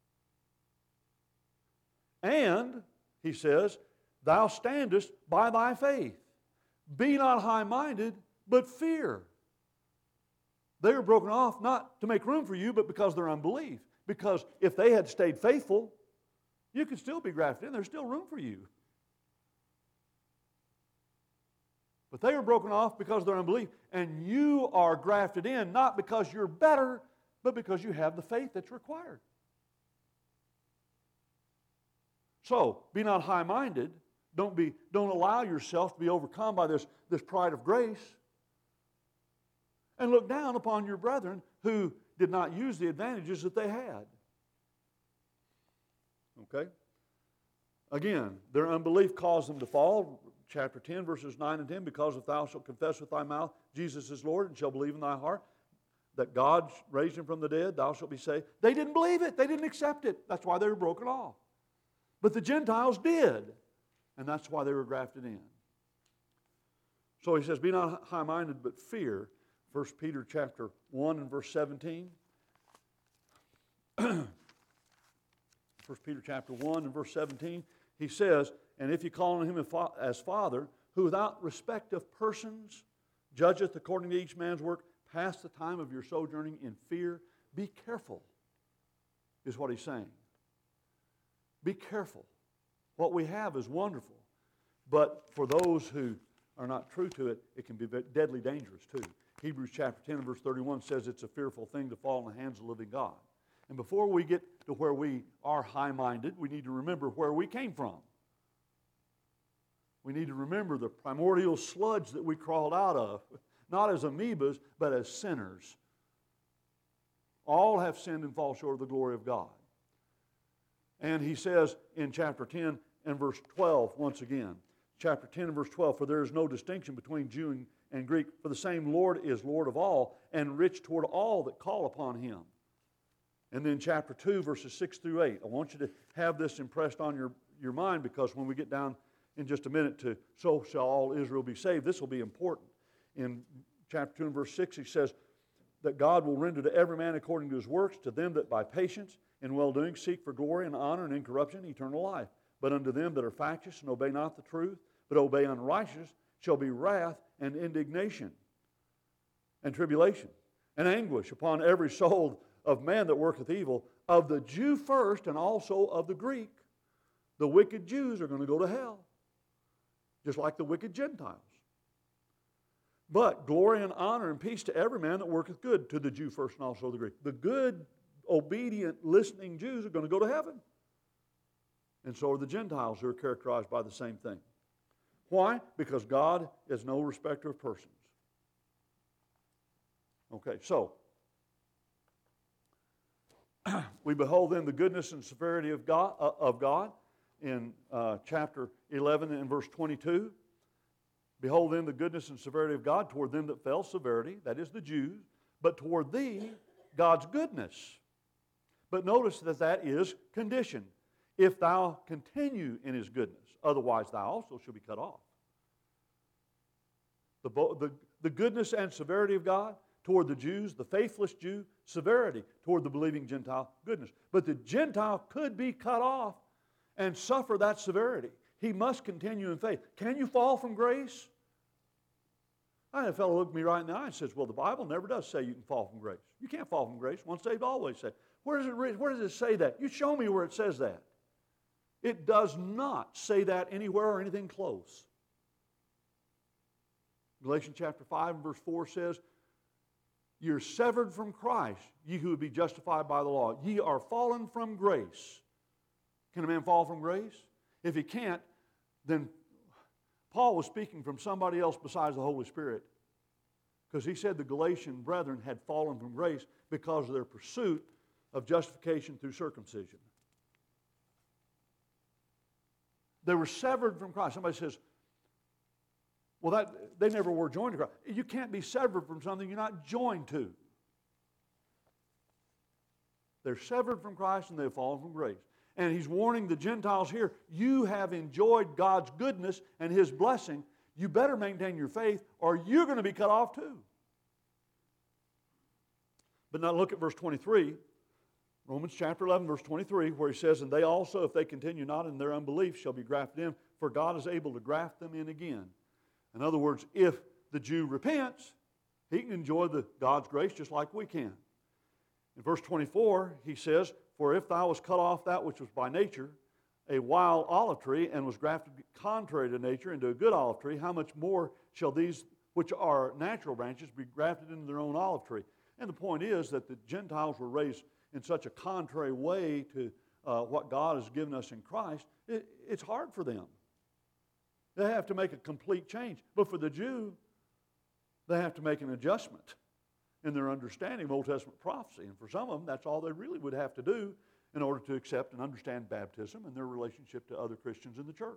And, he says, thou standest by thy faith. Be not high-minded, but fear. They were broken off not to make room for you, but because of their unbelief. Because if they had stayed faithful, you could still be grafted in. There's still room for you. But they were broken off because of their unbelief. And you are grafted in not because you're better, but because you have the faith that's required. So, be not high-minded. Don't allow yourself to be overcome by this pride of grace. And look down upon your brethren who did not use the advantages that they had. Okay? Again, their unbelief caused them to fall. Chapter 10, verses 9 and 10, because if thou shalt confess with thy mouth Jesus is Lord, and shalt believe in thy heart that God raised him from the dead, thou shalt be saved. They didn't believe it. They didn't accept it. That's why they were broken off. But the Gentiles did. And that's why they were grafted in. So he says, be not high-minded, but fear. 1 Peter chapter 1 and verse 17. 1 Peter chapter 1 and verse 17. He says, and if you call on him as Father, who without respect of persons judgeth according to each man's work, pass the time of your sojourning in fear. Be careful, is what he's saying. Be careful. What we have is wonderful, but for those who are not true to it, it can be deadly dangerous too. Hebrews chapter 10 and verse 31 says it's a fearful thing to fall in the hands of the living God. And before we get to where we are high-minded, we need to remember where we came from. We need to remember the primordial sludge that we crawled out of, not as amoebas, but as sinners. All have sinned and fall short of the glory of God. And he says in chapter 10 and verse 12, once again, chapter 10 and verse 12, for there is no distinction between Jew and Greek, for the same Lord is Lord of all, and rich toward all that call upon him. And then chapter 2, verses 6 through 8. I want you to have this impressed on your mind, because when we get down in just a minute to so shall all Israel be saved, this will be important. In chapter 2 and verse 6, he says that God will render to every man according to his works, to them that by patience and well-doing seek for glory and honor and incorruption, eternal life. But unto them that are factious and obey not the truth, but obey unrighteousness, shall be wrath and indignation and tribulation and anguish upon every soul of man that worketh evil, of the Jew first and also of the Greek. The wicked Jews are going to go to hell, just like the wicked Gentiles. But glory and honor and peace to every man that worketh good, to the Jew first and also the Greek. The good, obedient, listening Jews are going to go to heaven. And so are the Gentiles, who are characterized by the same thing. Why? Because God is no respecter of persons. Okay, so we behold then the goodness and severity of God in chapter 11 and verse 22. Behold then the goodness and severity of God toward them that fell, severity, that is the Jews, but toward thee, God's goodness. But notice that that is condition. If thou continue in his goodness, otherwise thou also shall be cut off. The goodness and severity of God toward the Jews, the faithless Jew, severity toward the believing Gentile, goodness. But the Gentile could be cut off and suffer that severity. He must continue in faith. Can you fall from grace? I had a fellow look at me right in the eye and says, well, the Bible never does say you can fall from grace. You can't fall from grace. Once saved, always saved. Where does it say that? You show me where it says that. It does not say that anywhere or anything close. Galatians chapter 5 and verse 4 says, you're severed from Christ, ye who would be justified by the law. Ye are fallen from grace. Can a man fall from grace? If he can't, then Paul was speaking from somebody else besides the Holy Spirit. Because he said the Galatian brethren had fallen from grace because of their pursuit of justification through circumcision. They were severed from Christ. Somebody says, well, they never were joined to Christ. You can't be severed from something you're not joined to. They're severed from Christ and they've fallen from grace. And he's warning the Gentiles here, you have enjoyed God's goodness and his blessing. You better maintain your faith or you're going to be cut off too. But now look at verse 23. Romans chapter 11, verse 23, where he says, and they also, if they continue not in their unbelief, shall be grafted in, for God is able to graft them in again. In other words, if the Jew repents, he can enjoy God's grace just like we can. In verse 24, he says, for if thou wast cut off that which was by nature, a wild olive tree, and was grafted contrary to nature into a good olive tree, how much more shall these which are natural branches be grafted into their own olive tree? And the point is that the Gentiles were raised in such a contrary way to what God has given us in Christ. It's hard for them. They have to make a complete change. But for the Jew, they have to make an adjustment in their understanding of Old Testament prophecy. And for some of them, that's all they really would have to do in order to accept and understand baptism and their relationship to other Christians in the church.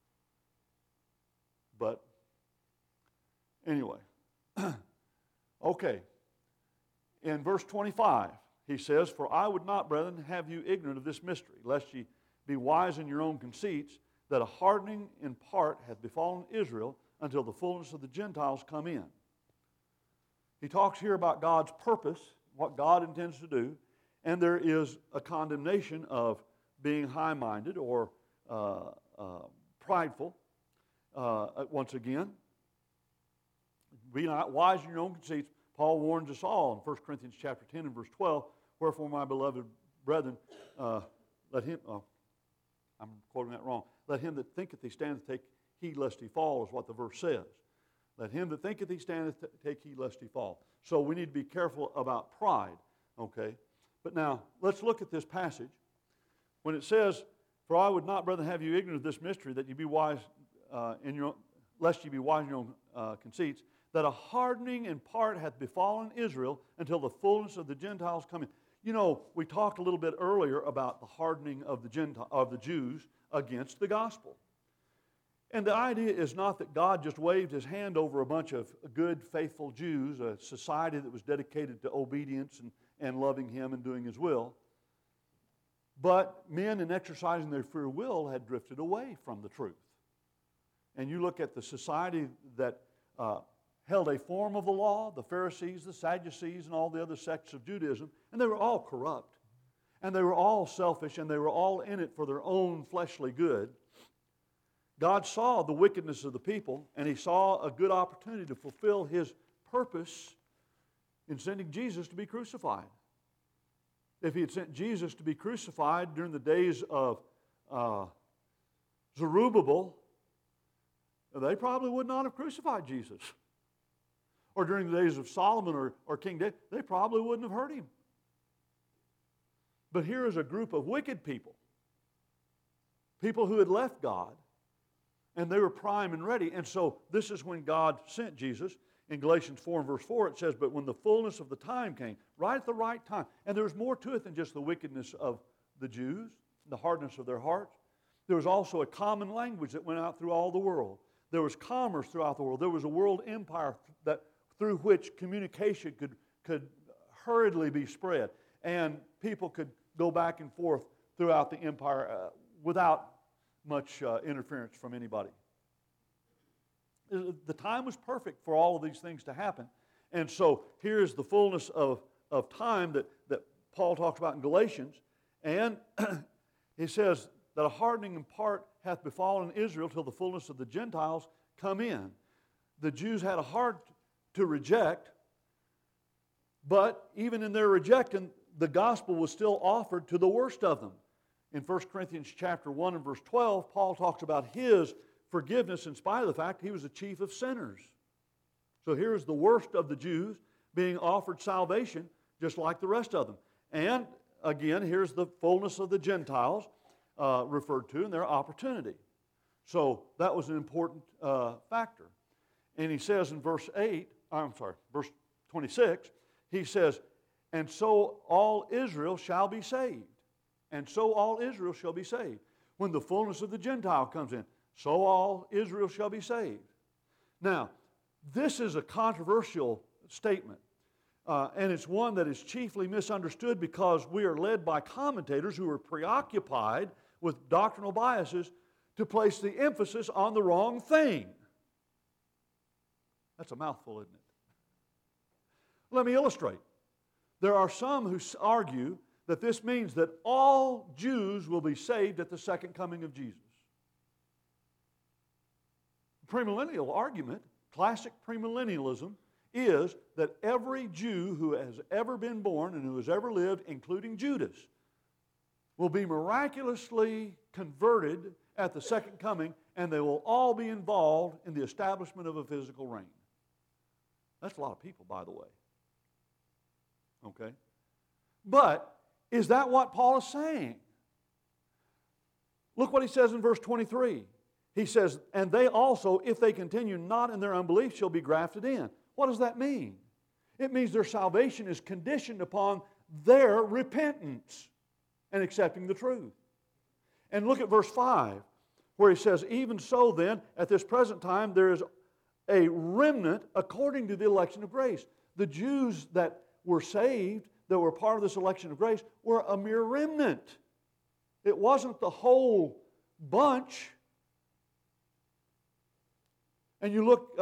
But anyway, okay. In verse 25, he says, for I would not, brethren, have you ignorant of this mystery, lest ye be wise in your own conceits, that a hardening in part hath befallen Israel until the fullness of the Gentiles come in. He talks here about God's purpose, what God intends to do, and there is a condemnation of being high-minded or prideful. Once again, be not wise in your own conceits. Paul warns us all in 1 Corinthians chapter 10 and verse 12, wherefore, my beloved brethren, let him, I'm quoting that wrong, let him that thinketh he standeth take heed lest he fall, is what the verse says. Let him that thinketh he standeth take heed lest he fall. So we need to be careful about pride, okay? But now, let's look at this passage. When it says, for I would not, brethren, have you ignorant of this mystery, that ye be wise lest ye be wise in your own conceits, that a hardening in part hath befallen Israel until the fullness of the Gentiles come in. You know, we talked a little bit earlier about the hardening of the Jews against the gospel. And the idea is not that God just waved his hand over a bunch of good, faithful Jews, a society that was dedicated to obedience and loving him and doing his will. But men, in exercising their free will, had drifted away from the truth. And you look at the society that held a form of the law, the Pharisees, the Sadducees, and all the other sects of Judaism, and they were all corrupt. And they were all selfish, and they were all in it for their own fleshly good. God saw the wickedness of the people, and He saw a good opportunity to fulfill His purpose in sending Jesus to be crucified. If He had sent Jesus to be crucified during the days of Zerubbabel, they probably would not have crucified Jesus. Or during the days of Solomon or King David, they probably wouldn't have hurt Him. But here is a group of wicked people, people who had left God, and they were prime and ready. And so this is when God sent Jesus. In Galatians 4 and verse 4 it says, but when the fullness of the time came, right at the right time, and there was more to it than just the wickedness of the Jews, the hardness of their hearts. There was also a common language that went out through all the world. There was commerce throughout the world. There was a world empire through which communication could hurriedly be spread. And people could go back and forth throughout the empire without much interference from anybody. The time was perfect for all of these things to happen. And so here's the fullness of time that Paul talks about in Galatians. And he says that a hardening in part hath befallen Israel till the fullness of the Gentiles come in. The Jews had a heart to reject, but even in their rejecting, the gospel was still offered to the worst of them. In 1 Corinthians chapter 1 and verse 12, Paul talks about his forgiveness in spite of the fact he was the chief of sinners. So here's the worst of the Jews being offered salvation just like the rest of them. And again, here's the fullness of the Gentiles referred to and their opportunity. So that was an important factor. And he says in verse 26, he says, and so all Israel shall be saved. And so all Israel shall be saved. When the fullness of the Gentile comes in, so all Israel shall be saved. Now, this is a controversial statement. And it's one that is chiefly misunderstood because we are led by commentators who are preoccupied with doctrinal biases to place the emphasis on the wrong thing. That's a mouthful, isn't it? Let me illustrate. There are some who argue that this means that all Jews will be saved at the second coming of Jesus. The premillennial argument, classic premillennialism, is that every Jew who has ever been born and who has ever lived, including Judas, will be miraculously converted at the second coming, and they will all be involved in the establishment of a physical reign. That's a lot of people, by the way. Okay? But is that what Paul is saying? Look what he says in verse 23. He says, and they also, if they continue not in their unbelief, shall be grafted in. What does that mean? It means their salvation is conditioned upon their repentance and accepting the truth. And look at verse 5, where he says, even so then, at this present time, there is a remnant according to the election of grace. The Jews that were saved, that were part of this election of grace, were a mere remnant. It wasn't the whole bunch. And you look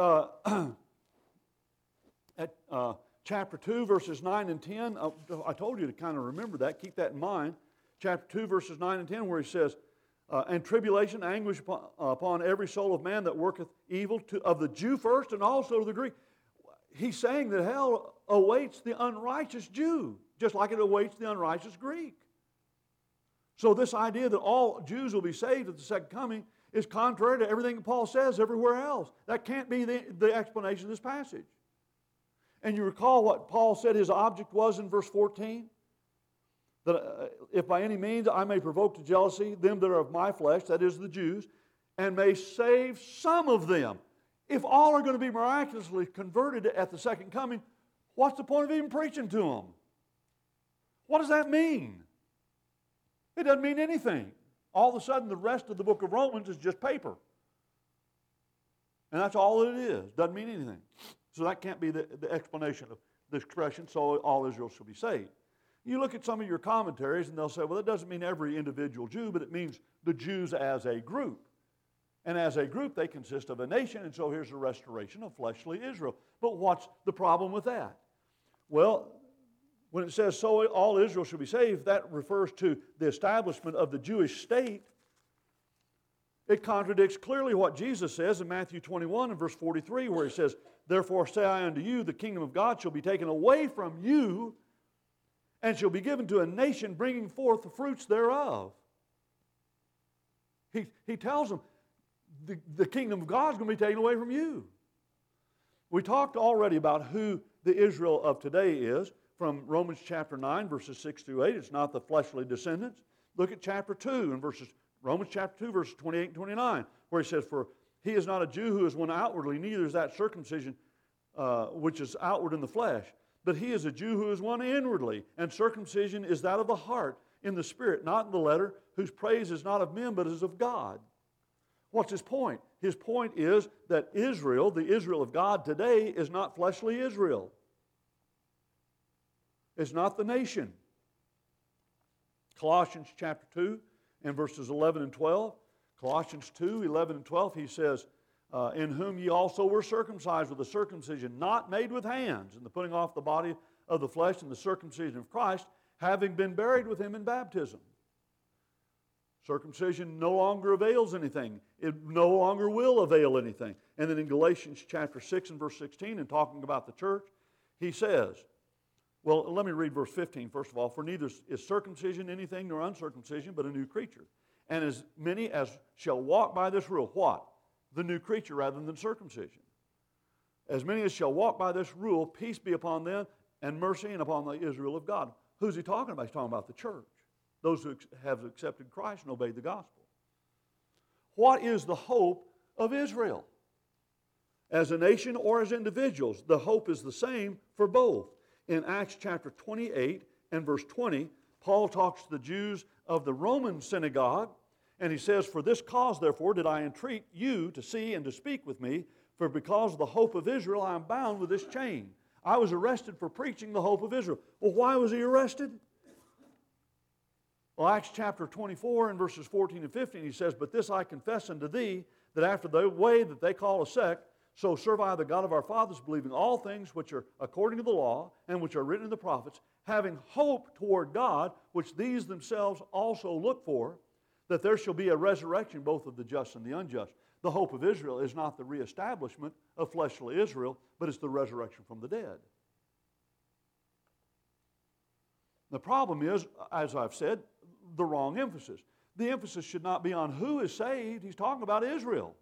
at chapter 2, verses 9 and 10. I told you to kind of remember that. Keep that in mind. Chapter 2, verses 9 and 10, where he says, and tribulation, anguish upon every soul of man that worketh evil, of the Jew first and also to the Greek. He's saying that hell awaits the unrighteous Jew, just like it awaits the unrighteous Greek. So this idea that all Jews will be saved at the second coming is contrary to everything that Paul says everywhere else. That can't be the explanation of this passage. And you recall what Paul said his object was in verse 14? That if by any means I may provoke to jealousy them that are of my flesh, that is the Jews, and may save some of them. If all are going to be miraculously converted at the second coming, what's the point of even preaching to them? What does that mean? It doesn't mean anything. All of a sudden, the rest of the book of Romans is just paper. And that's all it is. Doesn't mean anything. So that can't be the explanation of the expression, so all Israel shall be saved. You look at some of your commentaries and they'll say, well, that doesn't mean every individual Jew, but it means the Jews as a group. And as a group, they consist of a nation, and so here's the restoration of fleshly Israel. But what's the problem with that? Well, when it says, so all Israel shall be saved, that refers to the establishment of the Jewish state. It contradicts clearly what Jesus says in Matthew 21 and verse 43, where he says, therefore say I unto you, the kingdom of God shall be taken away from you, and shall be given to a nation bringing forth the fruits thereof. He tells them, the kingdom of God is going to be taken away from you. We talked already about who the Israel of today is from Romans chapter 9, verses 6 through 8. It's not the fleshly descendants. Look at chapter 2 and Romans chapter 2, verses 28 and 29, where he says, for he is not a Jew who is one outwardly, neither is that circumcision which is outward in the flesh. But he is a Jew who is one inwardly, and circumcision is that of the heart, in the spirit, not in the letter, whose praise is not of men, but is of God. What's his point? His point is that Israel, the Israel of God today, is not fleshly Israel. It's not the nation. Colossians chapter 2 and verses 11 and 12. Colossians 2, 11 and 12, he says, in whom ye also were circumcised with a circumcision not made with hands, in the putting off the body of the flesh and the circumcision of Christ, having been buried with him in baptism. Circumcision no longer avails anything. It no longer will avail anything. And then in Galatians chapter 6 and verse 16, in talking about the church, he says, well, let me read verse 15 first of all. For neither is circumcision anything nor uncircumcision, but a new creature. And as many as shall walk by this rule, what? The new creature rather than circumcision. As many as shall walk by this rule, peace be upon them and mercy and upon the Israel of God. Who's he talking about? He's talking about the church. Those who have accepted Christ and obeyed the gospel. What is the hope of Israel? As a nation or as individuals, the hope is the same for both. In Acts chapter 28 and verse 20, Paul talks to the Jews of the Roman synagogue, and he says, for this cause, therefore, did I entreat you to see and to speak with me, for because of the hope of Israel I am bound with this chain. I was arrested for preaching the hope of Israel. Well, why was he arrested? Well, Acts chapter 24 and verses 14 and 15, he says, but this I confess unto thee, that after the way that they call a sect, so serve I the God of our fathers, believing all things which are according to the law, and which are written in the prophets, having hope toward God, which these themselves also look for, that there shall be a resurrection both of the just and the unjust. The hope of Israel is not the reestablishment of fleshly Israel, but it's the resurrection from the dead. The problem is, as I've said, the wrong emphasis. The emphasis should not be on who is saved. He's talking about Israel.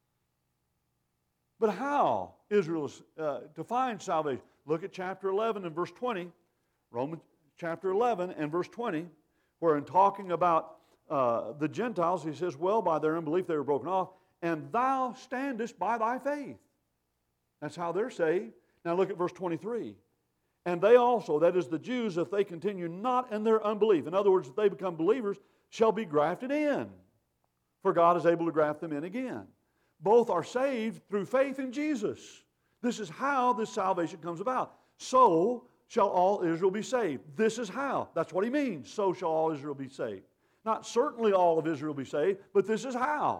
But how Israel is defines salvation. Look at chapter 11 and verse 20. Romans chapter 11 and verse 20, where in talking about the Gentiles, he says, well, by their unbelief they were broken off, and thou standest by thy faith. That's how they're saved. Now look at verse 23. And they also, that is the Jews, if they continue not in their unbelief, in other words, if they become believers, shall be grafted in. For God is able to graft them in again. Both are saved through faith in Jesus. This is how this salvation comes about. So shall all Israel be saved. This is how. That's what he means. So shall all Israel be saved. Not certainly all of Israel be saved, but this is how.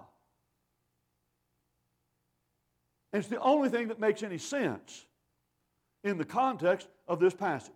And it's the only thing that makes any sense in the context of this passage.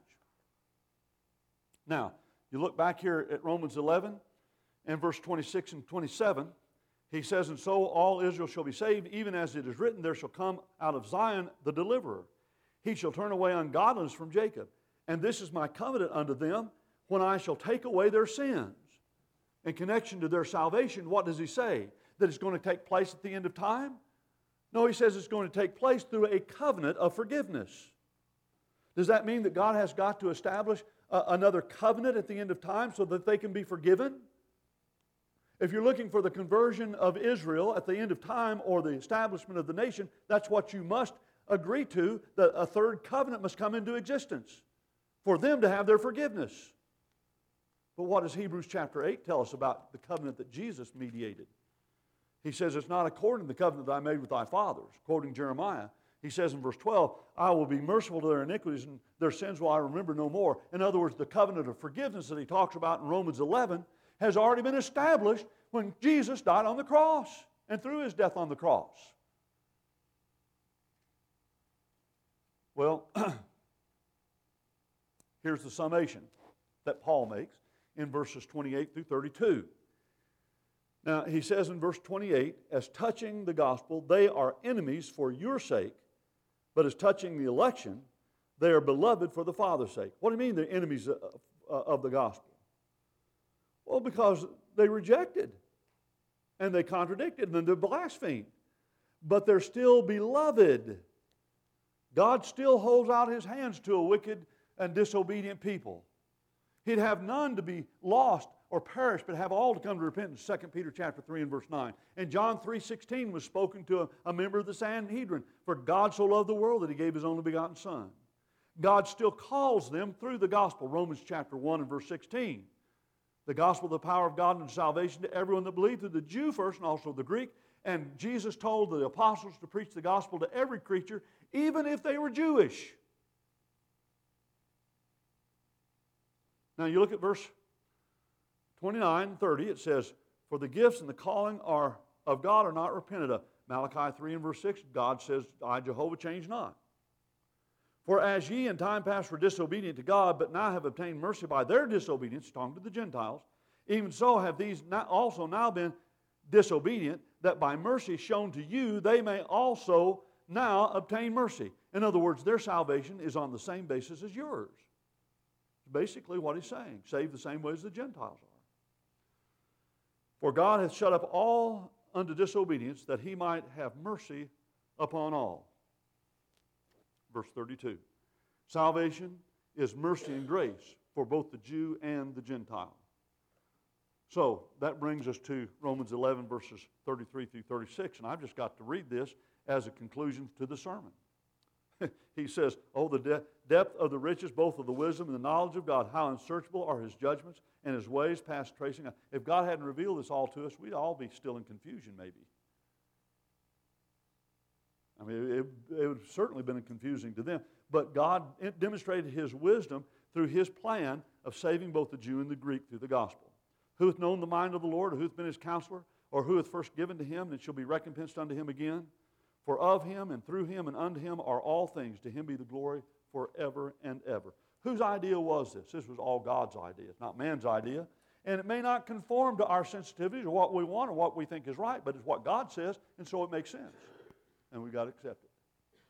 Now, you look back here at Romans 11 and verse 26 and 27. He says, and so all Israel shall be saved, even as it is written, there shall come out of Zion the deliverer. He shall turn away ungodliness from Jacob. And this is my covenant unto them, when I shall take away their sins. In connection to their salvation, what does he say? That it's going to take place at the end of time? No, he says it's going to take place through a covenant of forgiveness. Does that mean that God has got to establish another covenant at the end of time so that they can be forgiven? If you're looking for the conversion of Israel at the end of time or the establishment of the nation, that's what you must agree to, that a third covenant must come into existence for them to have their forgiveness. But what does Hebrews chapter 8 tell us about the covenant that Jesus mediated? He says it's not according to the covenant that I made with thy fathers, quoting Jeremiah. He says in verse 12, I will be merciful to their iniquities and their sins will I remember no more. In other words, the covenant of forgiveness that he talks about in Romans 11 has already been established when Jesus died on the cross and through his death on the cross. Well, here's the summation that Paul makes in verses 28 through 32. Now, he says in verse 28, as touching the gospel, they are enemies for your sake, but as touching the election, they are beloved for the Father's sake. What do you mean they're enemies of the gospel? Well, because they rejected, and they contradicted, and they blasphemed. But they're still beloved. God still holds out his hands to a wicked and disobedient people. He'd have none to be lost or perish, but have all to come to repentance. 2 Peter chapter 3 and verse 9. And John 3:16 was spoken to a member of the Sanhedrin. For God so loved the world that he gave his only begotten Son. God still calls them through the gospel. Romans chapter 1 and verse 16. The gospel, the power of God and salvation to everyone that believes, to the Jew first and also the Greek. And Jesus told the apostles to preach the gospel to every creature, even if they were Jewish. Now you look at verse 29 and 30, it says, for the gifts and the calling of God are not repented of. Malachi 3 and verse 6, God says, I, Jehovah, change not. For as ye in time past were disobedient to God, but now have obtained mercy by their disobedience, talking to the Gentiles, even so have these also now been disobedient, that by mercy shown to you, they may also now obtain mercy. In other words, their salvation is on the same basis as yours. Basically what he's saying, saved the same way as the Gentiles are. For God hath shut up all unto disobedience, that he might have mercy upon all. Verse 32. Salvation is mercy and grace for both the Jew and the Gentile. So that brings us to Romans 11 verses 33 through 36, and I've just got to read this as a conclusion to the sermon. He says, oh, the depth of the riches, both of the wisdom and the knowledge of God, how unsearchable are his judgments and his ways past tracing. If God hadn't revealed this all to us, we'd all be still in confusion maybe. I mean, it would have certainly been confusing to them. But God demonstrated his wisdom through his plan of saving both the Jew and the Greek through the gospel. Who hath known the mind of the Lord, or who hath been his counselor, or who hath first given to him, and shall be recompensed unto him again? For of him and through him and unto him are all things. To him be the glory forever and ever. Whose idea was this? This was all God's idea. It's not man's idea. And it may not conform to our sensitivities or what we want or what we think is right, but it's what God says, and so it makes sense. And we've got to accept it.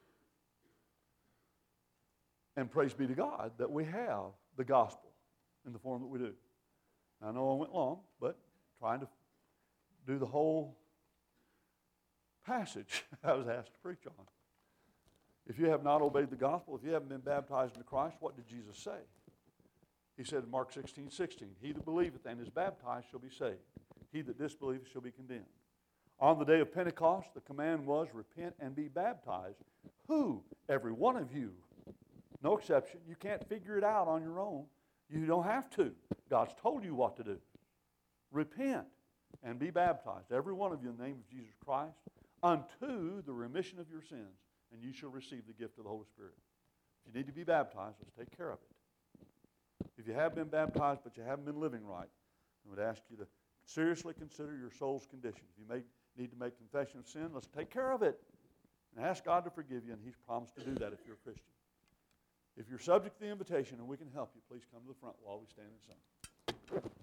And praise be to God that we have the gospel in the form that we do. I know I went long, but trying to do the whole passage I was asked to preach on. If you have not obeyed the gospel, if you haven't been baptized into Christ, what did Jesus say? He said in Mark 16:16, he that believeth and is baptized shall be saved. He that disbelieveth shall be condemned. On the day of Pentecost, the command was, repent and be baptized. Who? Every one of you. No exception. You can't figure it out on your own. You don't have to. God's told you what to do. Repent and be baptized, every one of you, in the name of Jesus Christ, unto the remission of your sins, and you shall receive the gift of the Holy Spirit. If you need to be baptized, let's take care of it. If you have been baptized but you haven't been living right, I would ask you to seriously consider your soul's condition. If you may need to make confession of sin, let's take care of it and ask God to forgive you, and he's promised to do that if you're a Christian. If you're subject to the invitation and we can help you, please come to the front while we stand and sing.